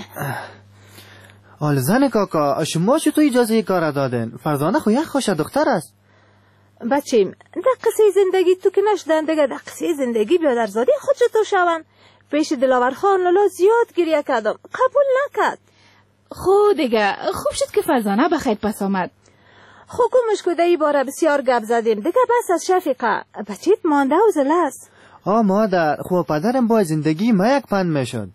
حال زن کاکا شما چطور اجازه کار دادن؟ فرزانه خو یک خوش دختر است. بچیم در قصه زندگی تو که نشدن دیگه در قصه زندگی بیادرزادی خود چطور شون؟ پیش دلاور خان لالا زیاد گریه کردم قبول نکرد. خود دیگه خوب شد که فرزانه بخیر پس آمد. حکومش کده ای باره بسیار گپ زدیم دیگه بس از شفیقه. بچیت مانده و زله است. مادر خوب پدرم با زندگی ما یک پند میشد.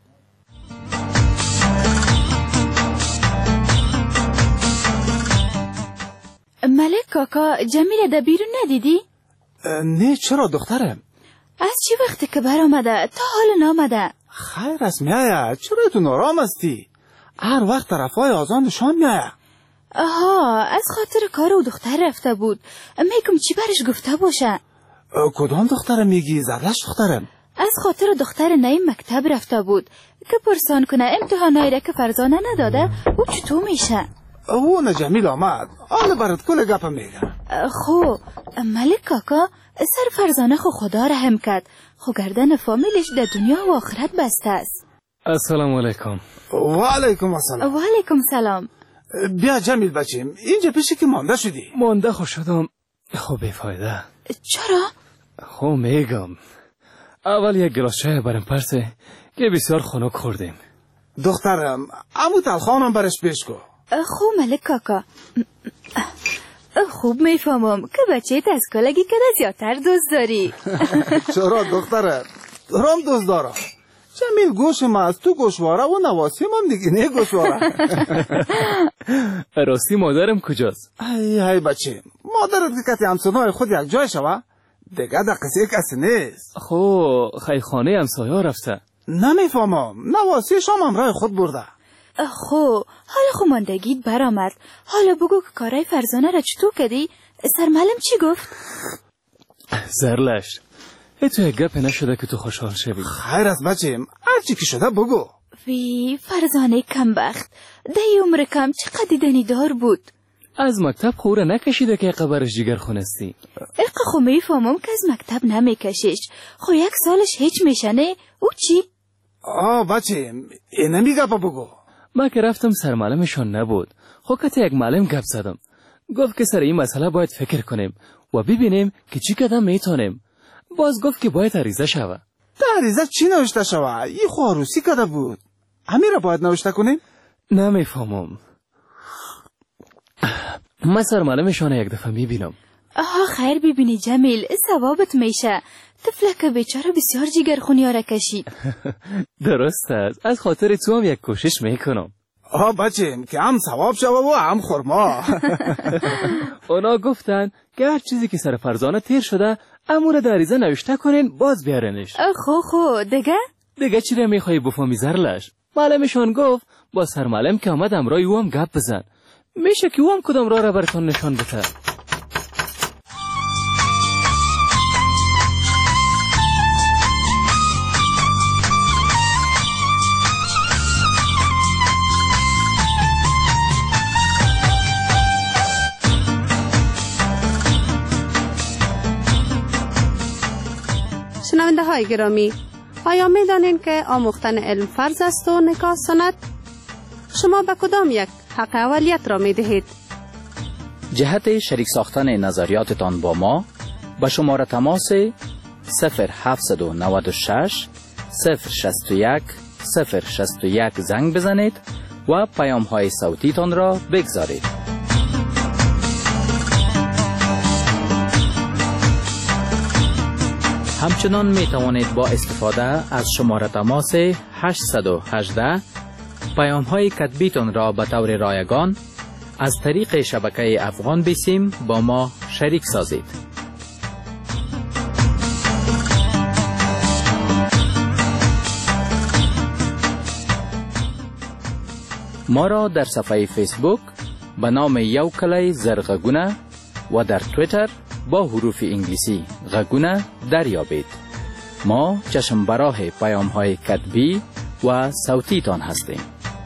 ملک کاکا جمیل در بیرون ندیدی؟ نه چرا دخترم؟ از چی وقتی که بر آمده تا حال نامده؟ خیر است میاید. چرا تو نارام هستی؟ هر وقت طرفای آزان نشان میاید. از خاطر کار و دختر رفته بود. میگم چی برش گفته باشه؟ کدام دخترم میگی؟ زرلش دخترم؟ از خاطر دختر نیم مکتب رفته بود که پرسان کنه امتحانایی را که فرزانه نداده او چطور میشه؟ او جمیل آمد. حالا برات کل گپ میگم. خب ملک کاکا سرفرزانه خدا رحم کرد. خو گردن فامیلش در دنیا و آخرت بسته است. السلام علیکم. و علیکم السلام. و علیکم سلام. بیا جمیل بچیم، اینجا پیشی که مانده شدی؟ مانده خو شدم. خو بیفایده. چرا؟ خو میگم اول یک گلاس چای برم پرسه که بسیار خنک خوردیم. دخترم عمو تلخانم برش پیش کو. خو ملک کاکا، خوب میفهمم که بچه از کلگی که زیادتر دوست داری. چرا دخترم؟ دارم دوست دارم. جمیل گوش ما از تو گوشواره و نواسی من دیگه نه گوشواره. راستی مادرم کجاست؟ ای بچه، مادرت که کتی همسنای خود یک جای شوه دیگه در قصه کسی نیست. خو خیخانه همسایه رفته. نمیفهمم، نواسی شام همراه خود برده. حالا خماندگیت برآمد. حالا بگو که کارای فرزانه را چطور کردی؟ سرمعلم چی گفت؟ زرلش تو یک گپ نشده که تو خوشحال شوی. خیر است بچیم، هرچی که شده بگو. وی فرزانه کمبخت، دی عمر کم چقدر دیدنی دار بود. از مکتب خوره نکشیده که قبرش جگر خونستی. خو میفهمم که از مکتب نمیکشیش. خو یک سالش هیچ میشنه. او چی؟ بچیم اینه میگه بگو. ما که رفتم سرمعلمشان نبود. خو که یک معلم گپ زدم، گفت که سر این مسئله باید فکر کنیم و ببینیم که چی قدم میتونیم. باز گفت که باید عریضه شوه. عریضه چی نوشته شوه؟ این خو عروسی کده بود. همین را باید نوشته کنیم؟ نمیفهمم. من سرمعلمشان یک دفعه میبینم. خیر ببینی جمیل، ثوابت میشه. طفلک بیچاره بسیار جگرخونی را کشید. درست است، از خاطر تو هم یک کوشش میکنم. بچیم که هم ثواب شوه و هم خورما. اونا گفتن که هر چیزی که سر فرزانه تیر شده امور دریزه نوشته کنین باز بیارنش. خو دیگه چی را میخوایی بفهمی زرلش؟ معلمشان گفت با سرمعلم که آمد امرای او هم گپ بزن. میشه که او هم کدام راه را براتون نشان بده. شنونده های گرامی، آیا می دانین که آموختن علم فرض است و نکاح سنت؟ شما به کدام یک حق اولیت را می دهید؟ جهت شریک ساختن نظریاتتان با ما به شماره تماس 0796 061 061 زنگ بزنید و پیام های صوتی تان را بگذارید. همچنان می توانید با استفاده از شماره تماس 818 پیام های کتبیتان را به طور رایگان از طریق شبکه افغان بیسیم با ما شریک سازید. ما را در صفحه فیسبوک به نام یو کلی زرغگونه و در تویتر با حروف انگلیسی غگونه دریابید. ما چشم براه پیام های کتبی و صوتی تان هستیم.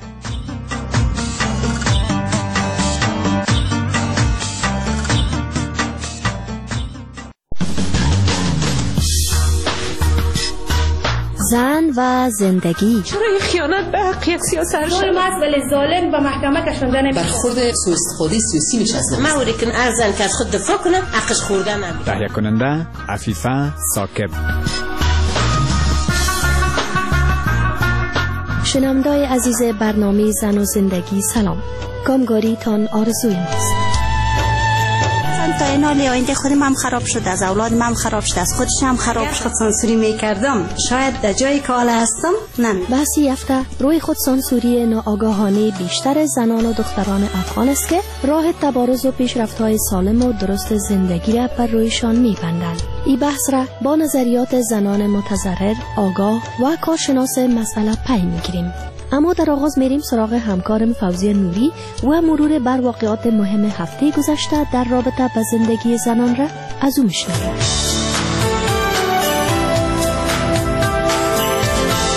زن و زندگی. چرا این خیانت به حق یک سیاست ظلم است ولی ظالم به محکمه کشانده نمیشه. برخورد سوءاستفاده سیاسی میشه از ما اوریکن ارزن که از خود دفاع کنه حقش خوردن نمیشه. تهیه کننده عفیفه ثاقب. شنونده‌های عزیز برنامه زن و زندگی سلام. کامگاری تان آرزوی ماست. تا این حال آینده خودم هم خراب شد، از اولادم هم خراب شد، از خودش هم خراب شد. سانسوری میکردم شاید در جایی که حالا هستم نمی. بحثی هفته روی خود سانسوری ناآگاهانه بیشتر زنان و دختران افغان است که راه تبارز و پیشرفت‌های سالم و درست زندگی را بر رویشان می‌بندند. این بحث را با نظریات زنان متضرر، آگاه و کارشناس مسئله پی می‌گیریم. اما در آغاز میریم سراغ همکارم فوزیه نوری و مرور بر واقعات مهم هفته گذشته در رابطه با زندگی زنان را از او میشنویم.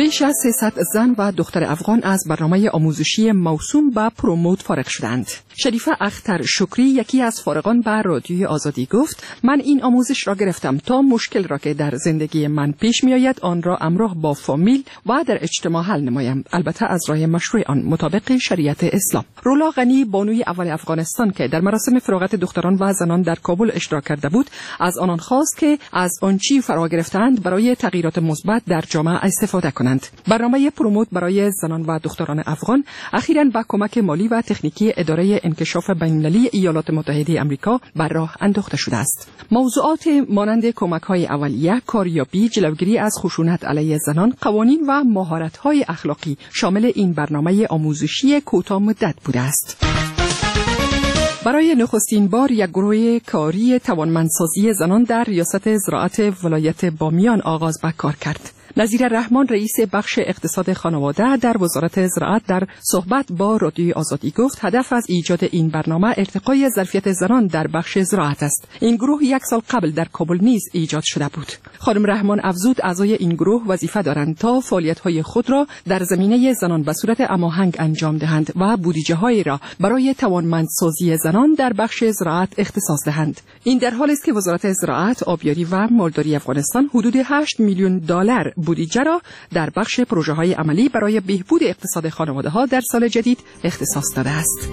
بیش از 300 زن و دختر افغان از برنامه آموزشی موسوم به پروموت فارغ شدند. شریفه اختر شکری یکی از فارغان به رادیوی آزادی گفت: من این آموزش را گرفتم تا مشکل را که در زندگی من پیش می آید آن را همراه با فامیل و در اجتماع حل نمایم، البته از راه مشروع آن مطابق شریعت اسلام. رولا غنی بانوی اول افغانستان که در مراسم فراغت دختران و زنان در کابل اشتراک کرده بود، از آنان خواست که از آنچه فرا گرفتند برای تغییرات مثبت در جامعه استفاده کنند. برنامه پروموت برای زنان و دختران افغان اخیراً با کمک مالی و تکنیکی اداره انکشاف بین‌المللی ایالات متحده آمریکا بر راه انداخته شده است. موضوعات مانند کمک‌های اولیه، کاریابی، جلوگیری از خشونت علیه زنان، قوانین و مهارت‌های اخلاقی شامل این برنامه آموزشی کوتاه مدت بوده است. برای نخستین بار یک گروه کاری توانمندسازی زنان در ریاست زراعت ولایت بامیان آغاز به کار کرد. نظیر رحمان رئیس بخش اقتصاد خانواده در وزارت زراعت در صحبت با رادیوی آزادی گفت هدف از ایجاد این برنامه ارتقای ظرفیت زنان در بخش زراعت است. این گروه 1 سال قبل در کابل نیز ایجاد شده بود. خانم رحمان افزود اعضای این گروه وظیفه دارند تا فعالیت‌های خود را در زمینه زنان به صورت هماهنگ انجام دهند و بودجه‌های را برای توانمندسازی زنان در بخش زراعت اختصاص دهند. این در حالی است که وزارت زراعت، آبیاری و مالداری افغانستان حدود 8 میلیون دلار بودجه را در بخش پروژه‌های عملی برای بهبود اقتصاد خانواده‌ها در سال جدید اختصاص داده است.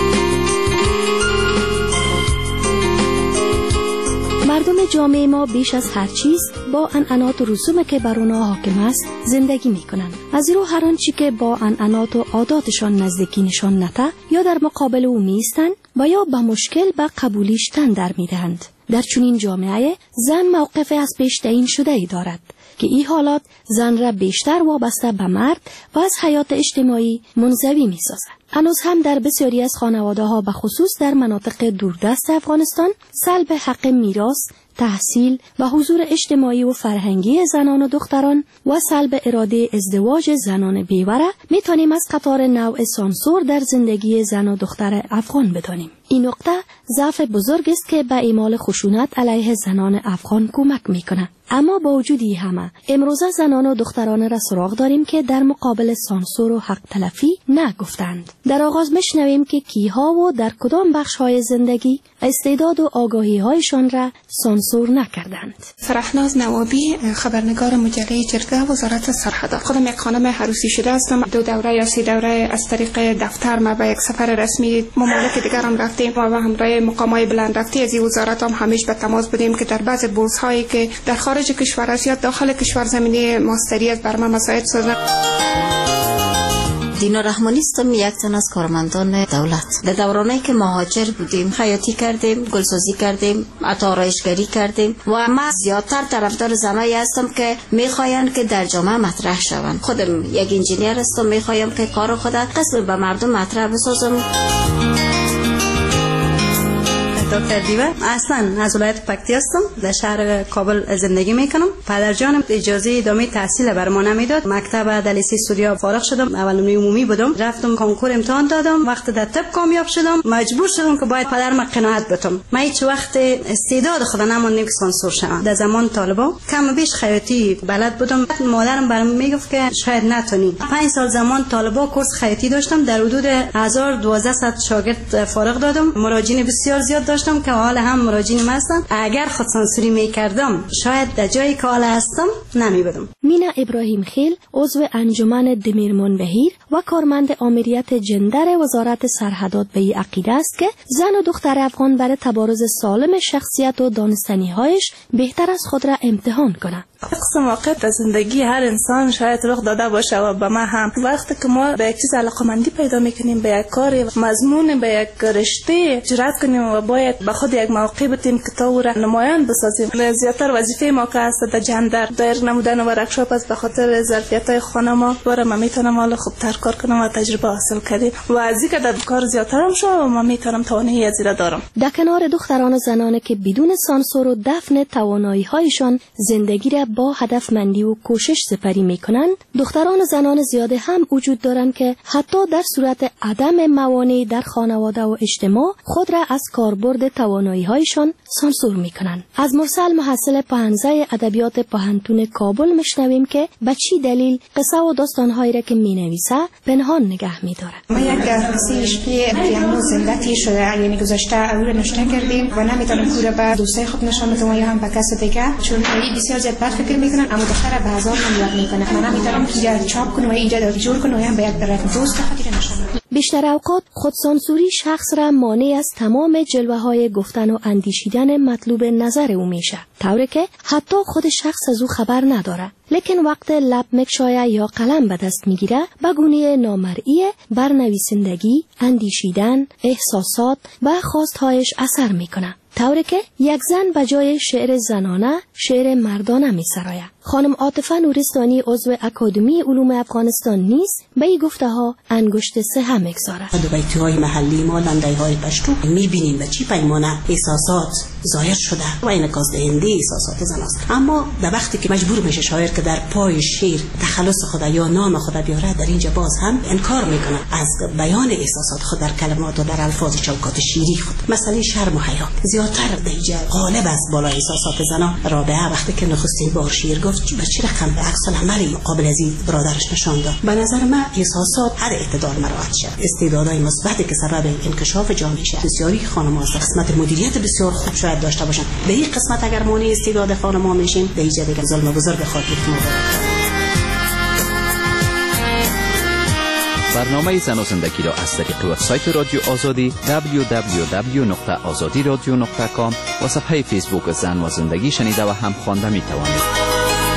مردم جامعه ما بیش از هر چیز با عنعنات و رسوم که بر آنها حاکم است زندگی می کنند. از این رو هر آنچه که با عنعنات و عاداتشان نزدیکی نشان نده یا در مقابل او نیستند و یا به مشکل به قبولیش تن در می دهند. در چنین جامعه زن موقف از پیش تعیین شده ای دارد که این حالات زن را بیشتر وابسته به مرد و از حیات اجتماعی منزوی می سازد. هنوز هم در بسیاری از خانواده‌ها به خصوص در مناطق دوردست افغانستان سلب حق میراث، تحصیل و حضور اجتماعی و فرهنگی زنان و دختران و سلب اراده ازدواج زنان بیوره میتونیم از قطار نوع سانسور در زندگی زن و دختر افغان بدانیم. این نقطه ضعف بزرگ است که به اعمال خشونت علیه زنان افغان کمک میکنه. اما با وجود این همه امروزه زنان و دختران را سراغ داریم که در مقابل سانسور و حق تلفی نگفتند. در آغاز میشنویم که کیها و در کدام بخش‌های زندگی استعداد و آگاهی‌هایشان را سانسور نکردند. فرحناز نوابی، خبرنگار مجله جرگه، وزارت سرحدات. خودم یک خانم عروسی شده هستم. 2 دوره یا 3 دوره از طریق دفتر ما به یک سفر رسمی ممالک دیگر هم رفتیم و همراه مقامات بلند رفتی از این وزارت هم همیشه به تماس بودیم که در بعض بورس‌هایی که در خارج کشور است یا داخل کشور زمینه ماستری از برنامه مساعد سازد. دینا رحمانی هستم، یک تن از کارمندان دولت. در دورانی که مهاجر بودیم خیاطی کردیم، گلسازی کردیم، آرایشگری کردیم و من زیادتر طرفدار زنایی هستم که میخواین که در جامعه مطرح شوند. خودم یک انجینیر هستم، میخوایم که کار خودم قسم به مردم مطرح بسازم. دکتر دیوه، اصلا از ولایت پکتی هستم، در شهر کابل زندگی میکنم. پدرجانم اجازه ادامه تحصیل برام نمیداد. مکتب در لیسه سوریا فارغ شدم، اول نمره عمومی بودم، رفتم کنکور امتحان دادم. وقت در طب کامیاب شدم، مجبور شدم که باید پدرم قناعت بتم. من هیچ وقت استعداد خود نموندم که سانسور شوم. در زمان طالبا کم بیش خیاطی بلد بودم. مادرم برام میگفت که شاید نتونی. 5 سال زمان طالبا کورس خیاطی داشتم، در حدود 1200 شاگرد فارغ دادم. مراجعین بسیار زیاد داشتم که حال هم مراجعین هستم. اگر خود سانسوری میکردم شاید در جایی که حال هستم نمیبودم. مینا ابراهیم خیل عضو انجمن دمیرمان بهیر و کارمند آمریت جندر وزارت سرحدات به این عقیده است که زن و دختر افغان برای تبارز سالم شخصیت و دانستنی‌هایش بهتر از خود را امتحان کنند. قسم واقع در زندگی هر انسان شاید رخ داده باشه و به ما هم. وقتی که ما به یک چیز علاقه‌مندی پیدا میکنیم، به یک کار مضمون، به یک رشته جرأت کنیم و باید به خود یک موقع بتیم که تا او را نمایان بسازیم. زیاتر وظیفه ما که است در جندر در نمودن ورکشاپ است، به خاطر ظرفیت‌های خانم‌ها ما میتونم حالا خوبتر کار کنم و تجربه حاصل کردیم و از اینکه در کار زیاتر هم شو و ما میتونم توانایی از این دارم. در کنار دختران و زنانی که بدون سانسور و دفن توانایی‌هایشان زندگی را با هدفمندی و کوشش سپری میکنند، دختران و زنان زیاده هم وجود دارند که حتی در صورت عدم موانع در خانواده و اجتماع خود را از کاربرد مورد توانایی‌هایشان سانسور می‌کنند. از مرسل محصل پهنزه ادبیات پهنتون کابل میشنویم که به چی دلیل قصه و داستان‌هایی را که می‌نویسه پنهان نگه می‌داره. ما یک قصه عشقی یعنی زندگی شده، یعنی گذشته او رو نشته کردیم و نمی‌تونم کور به دوستای خود نشان بدم یا هم به کس دیگه، چون بسیار زیاد بد فکر می‌کنن اما دختر به هزار نمیاد می‌کنه. من نمی‌تونم که چاپ کنم و اینجا جور کنم یا به یک طرف دوست خاطر نشان بدم. بیشتر اوقات خودسانسوری شخص را مانع از تمام جلوه‌های گفتن و اندیشیدن مطلوب نظر او میشه، طوری که حتی خود شخص از او خبر نداره. لیکن وقت لب مکشایه یا قلم به دست میگیره به گونه نامرئی بر نویسندگی، اندیشیدن، احساسات و خواستهایش اثر میکنه، طوری که یک زن به جای شعر زنانه شعر مردانه میسراید. خانم عاطفه نورستانی عضو اکادمی علوم افغانستان نیز به این گفته ها انگشت سه میگذاره. در بیت‌های محلی ما لنده‌های پشتو می‌بینیم به چی پیمانه احساسات ظاهر شده و انعکاس دهنده احساسات زن است. اما در وقتی که مجبور میشه شاعر که در پای شعر تخلص خود یا نام خود بیاره، در اینجا باز هم انکار میکنه از بیان احساسات خود در کلمات و در الفاظ چوکات شعری خود. مثلا شرم و حیا زیادتر در اینجا غالب است بالا احساسات زنا. رابعه وقتی که نخستین بار شعر گفت به چه رقم به عکس العملی مقابل از این برادرش نشان داد. به نظر من احساسات هر اعتدال مراعات شد. استعدادهای مثبتی که سبب انکشاف جامعه شد. بسیاری خانم‌ها قسمت مدیریت بسیار خوب شاید داشته باشند. به این قسمت اگر مانع استعداد خانم‌ها میشیم، به اینجا دیگه ظلم بزرگ خاطر ما. برنامه زن و زندگی را از طریق وبسایت رادیو آزادی www.azadiradio.com و صفحه فیسبوک زن و زندگی شنیده و هم خوانده می توانید.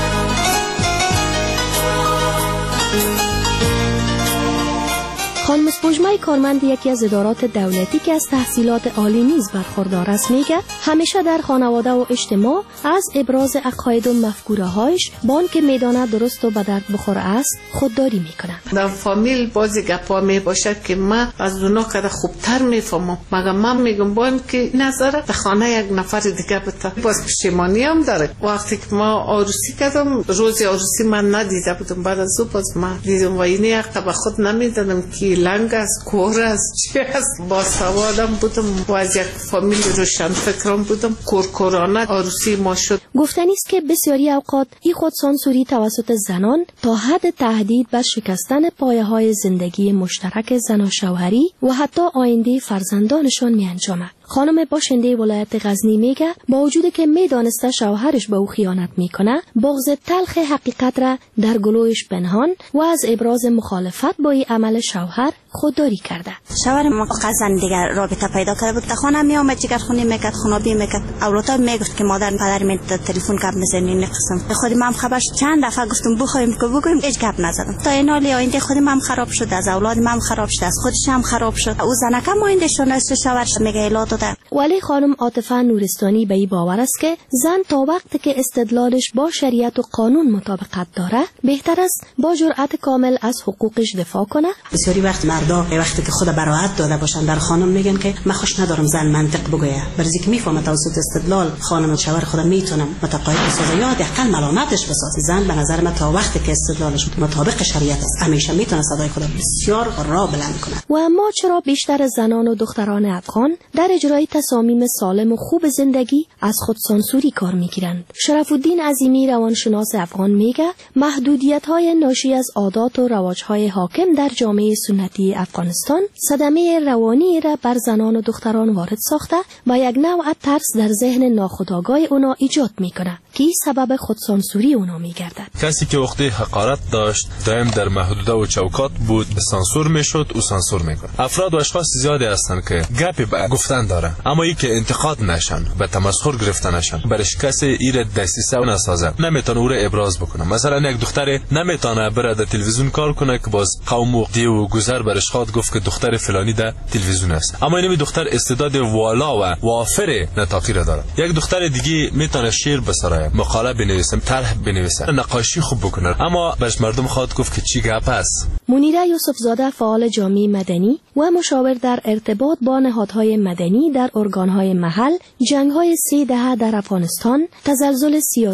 خانم اسپوجمای کارمند یکی از ادارات دولتی که از تحصیلات عالی نیز برخوردار است میگه همیشه در خانواده و اجتماع از ابراز عقاید و مفکوره‌هایش بان که میدانه درست و به درد بخوره است خودداری میکنه. در فامیل بازی گپا می باشد که من از اونا کده خوبتر میفهمم، مگه من میگم بان که نظر در خانه یک نفر دیگه بتا. باز پشیمانی هم داره. وقتی که ما عروسی کردم، روز عروسی من ندیده بودم، بعد از او باز من دیدم و اینه عقب به خود نمیدانم که لنگ است، کور است، چی است. با سوادم بودم و از یک فامیل روشن فکرم بودم. کورکورانه عروسی ما شد. گفتنی است که بسیاری اوقات این خودسانسوری توسط زنان تا حد تهدید بر شکستن پایه‌های زندگی مشترک زن و شوهری و حتی آینده فرزندانشان می‌انجامد. خانم باشنده ولایت غزنی میگه با وجودی که میدانسته شوهرش به او خیانت میکنه، بغض تلخ حقیقت را در گلویش پنهان و از ابراز مخالفت با این عمل شوهر خودداری کرده. شوهر ما قزن دیگر رابطه پیدا کرده بود. خانه می اومد جگر خونی میکرد، خونابی میکرد. اولادها میگفت که مادر پدر من تلفن گپ میزنی نقسم. به خودم هم خبرش چند دفعه گفتم بخوایم که بگویم هیچ گپ نزدم. تا این حالی آینده خودم هم خراب شد، از اولادم هم خراب شد، از خودش هم خراب شد. او زنکم آینده شون است شوهرش میگه الهات. ولی خانم عاطفه نورستانی به این باور است که زن تا وقتی که استدلالش با شریعت و قانون مطابقت داره بهتر است با جرأت کامل از حقوقش دفاع کنه. بسیاری وقت مردا وقتی که خود براحت داده باشن در خانم میگن که من خوش ندارم زن منطق بگویه، برای اینکه میفهمه توسط استدلال خانم و شوهر خود میتونم متقاعد بسازه یا حداقل ملامتش بسازه. زن به نظر من تا وقتی که استدلالش مطابق شریعت است همیشه میتونه صدای خود بسیار را بلند کنه. و اما چرا بیشتر زنان و دختران افغان در اجرای تصامیم سالم و خوب زندگی از خودسانسوری کار میگیرند؟ شرف‌الدین عظیمی روانشناس افغان میگه محدودیت‌های ناشی از عادات و رواج‌های حاکم در جامعه سنتی افغانستان صدمه روانی را بر زنان و دختران وارد ساخته و یک نوع ترس در ذهن ناخودآگاه اونا ایجاد میکنه که سبب خودسانسوری اونا میگردد. کسی که وقتی حقارت داشت دائم در محدوده و چوکات بود سانسور میشد و سانسور میکنه. افراد و اشخاص زیادی هستند که گپی به گفتن داره اما ای که انتقاد نشن به تمسخر گرفته نشن برش کسی ایر دسیسه نسازه نمیتونه او را ابراز بکنه. مثلا یک دختر نمیتونه بره در تلویزیون کار کنه که باز قوم و دی و گذر برش خواد گفت که دختر فلانی در تلویزیون است، اما این دختر استعداد والا و وافر نطاقی را داره. یک دختر دیگه میتونه شعر بسرایه، مقاله بنویسه، طرح بنویسه، نقاشی خوب بکنه، اما برش مردم خواد گفت که چی گپ است. منیره یوسفزاده فعال جامعه مدنی و مشاور در ارتباط با نهادهای مدنی در ارگانهای محل، جنگ‌های 3 دهه در افغانستان، تزلزل سیاسی،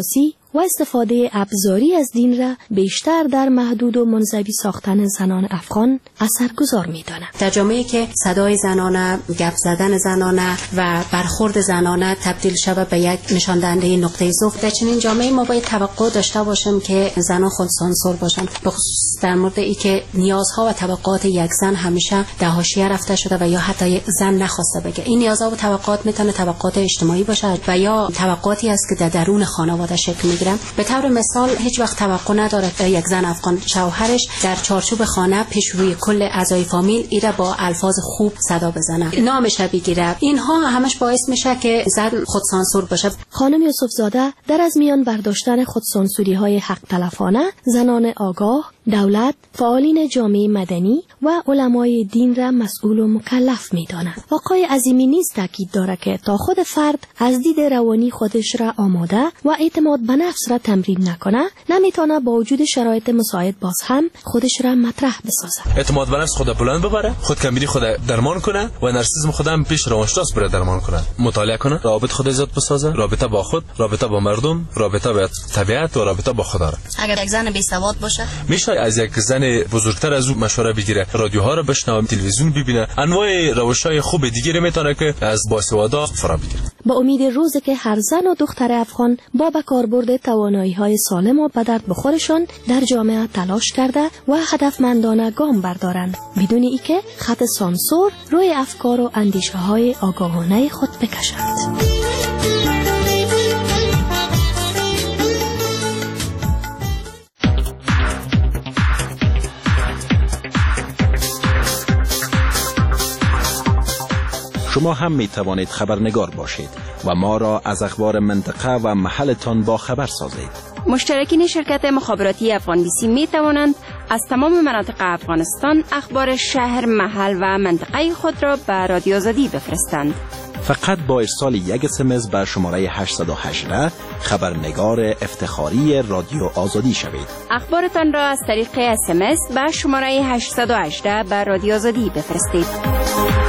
و استفاده ابزاری از دین را بیشتر در محدود و منزوی ساختن زنان افغان اثرگذار می‌داند. در جامعه‌ای که صدای زنانه، گپ زدن زنانه و برخورد زنانه تبدیل شود به یک نشان دهنده نقطه ضعف، در چنین جامعه‌ای ما باید توقع داشته باشیم که زنان خود سانسور باشند، به خصوص در مورد ای که نیازها و توقعات یک زن همیشه در حاشیه رفته شده و یا حتی زن نخواسته بگه. این نیازها و توقعات میتونه توقعات اجتماعی باشد و یا توقعاتی است که در درون خانواده شکل میگیره. به طور مثال هیچ وقت توقع ندارد یک زن افغان شوهرش در چارچوب خانه پیش روی کل اعضای فامیل ایره با الفاظ خوب صدا بزنه، نامش بگیره. اینها همش باعث میشه که زن خود سانسور باشه. خانم یوسف زاده در از میان برداشتن خود سانسوری های حق تلفانه زنان آگاه، دولت، فعالین جامعه مدنی و علمای دین را مسئول و مکلف می‌داند. آقای عظیمی نیز تاکید دارد که تا خود فرد از دید روانی خودش را آماده و اعتماد به نفس را تمرین نکنه، نمیتونه با وجود شرایط مساعد باز هم خودش را مطرح بسازد. اعتماد به نفس خود بلند ببره، خود کمبینی خود درمان کنه و نارسیسم خود هم پیش روانشناس بره درمان کنه. مطالعه کنه، رابطه خود ایجاد بسازه، رابطه با خود، رابطه با مردم، رابطه با طبیعت و رابطه با خدا را. اگر یک زن بی سواد باشه، میشه از یک زن بزرگتر از او مشوره بگیره، رادیوها رو بشنوه، تلویزیون ببینه، انواع روش‌های خوب دیگری میتونه که از باسوادا فرا بگیره. با امید روزی که هر زن و دختر افغان با کاربرد توانایی‌های سالم و به درد بخورشان در جامعه تلاش کرده و هدفمندانه گام بردارند، بدون اینکه خط سانسور روی افکار و اندیشه‌های آگاهانه خود بکشند. شما هم می توانید خبرنگار باشید و ما را از اخبار منطقه و محلتان با خبر سازید. مشترکین شرکت مخابراتی افغان بیسی می توانند از تمام مناطق افغانستان اخبار شهر، محل و منطقه خود را به رادیو آزادی بفرستند. فقط با ارسال یک SMS به شماره 818 خبرنگار افتخاری رادیو آزادی شوید. اخبارتان را از طریق SMS به شماره 818 به رادیو آزادی بفرستید.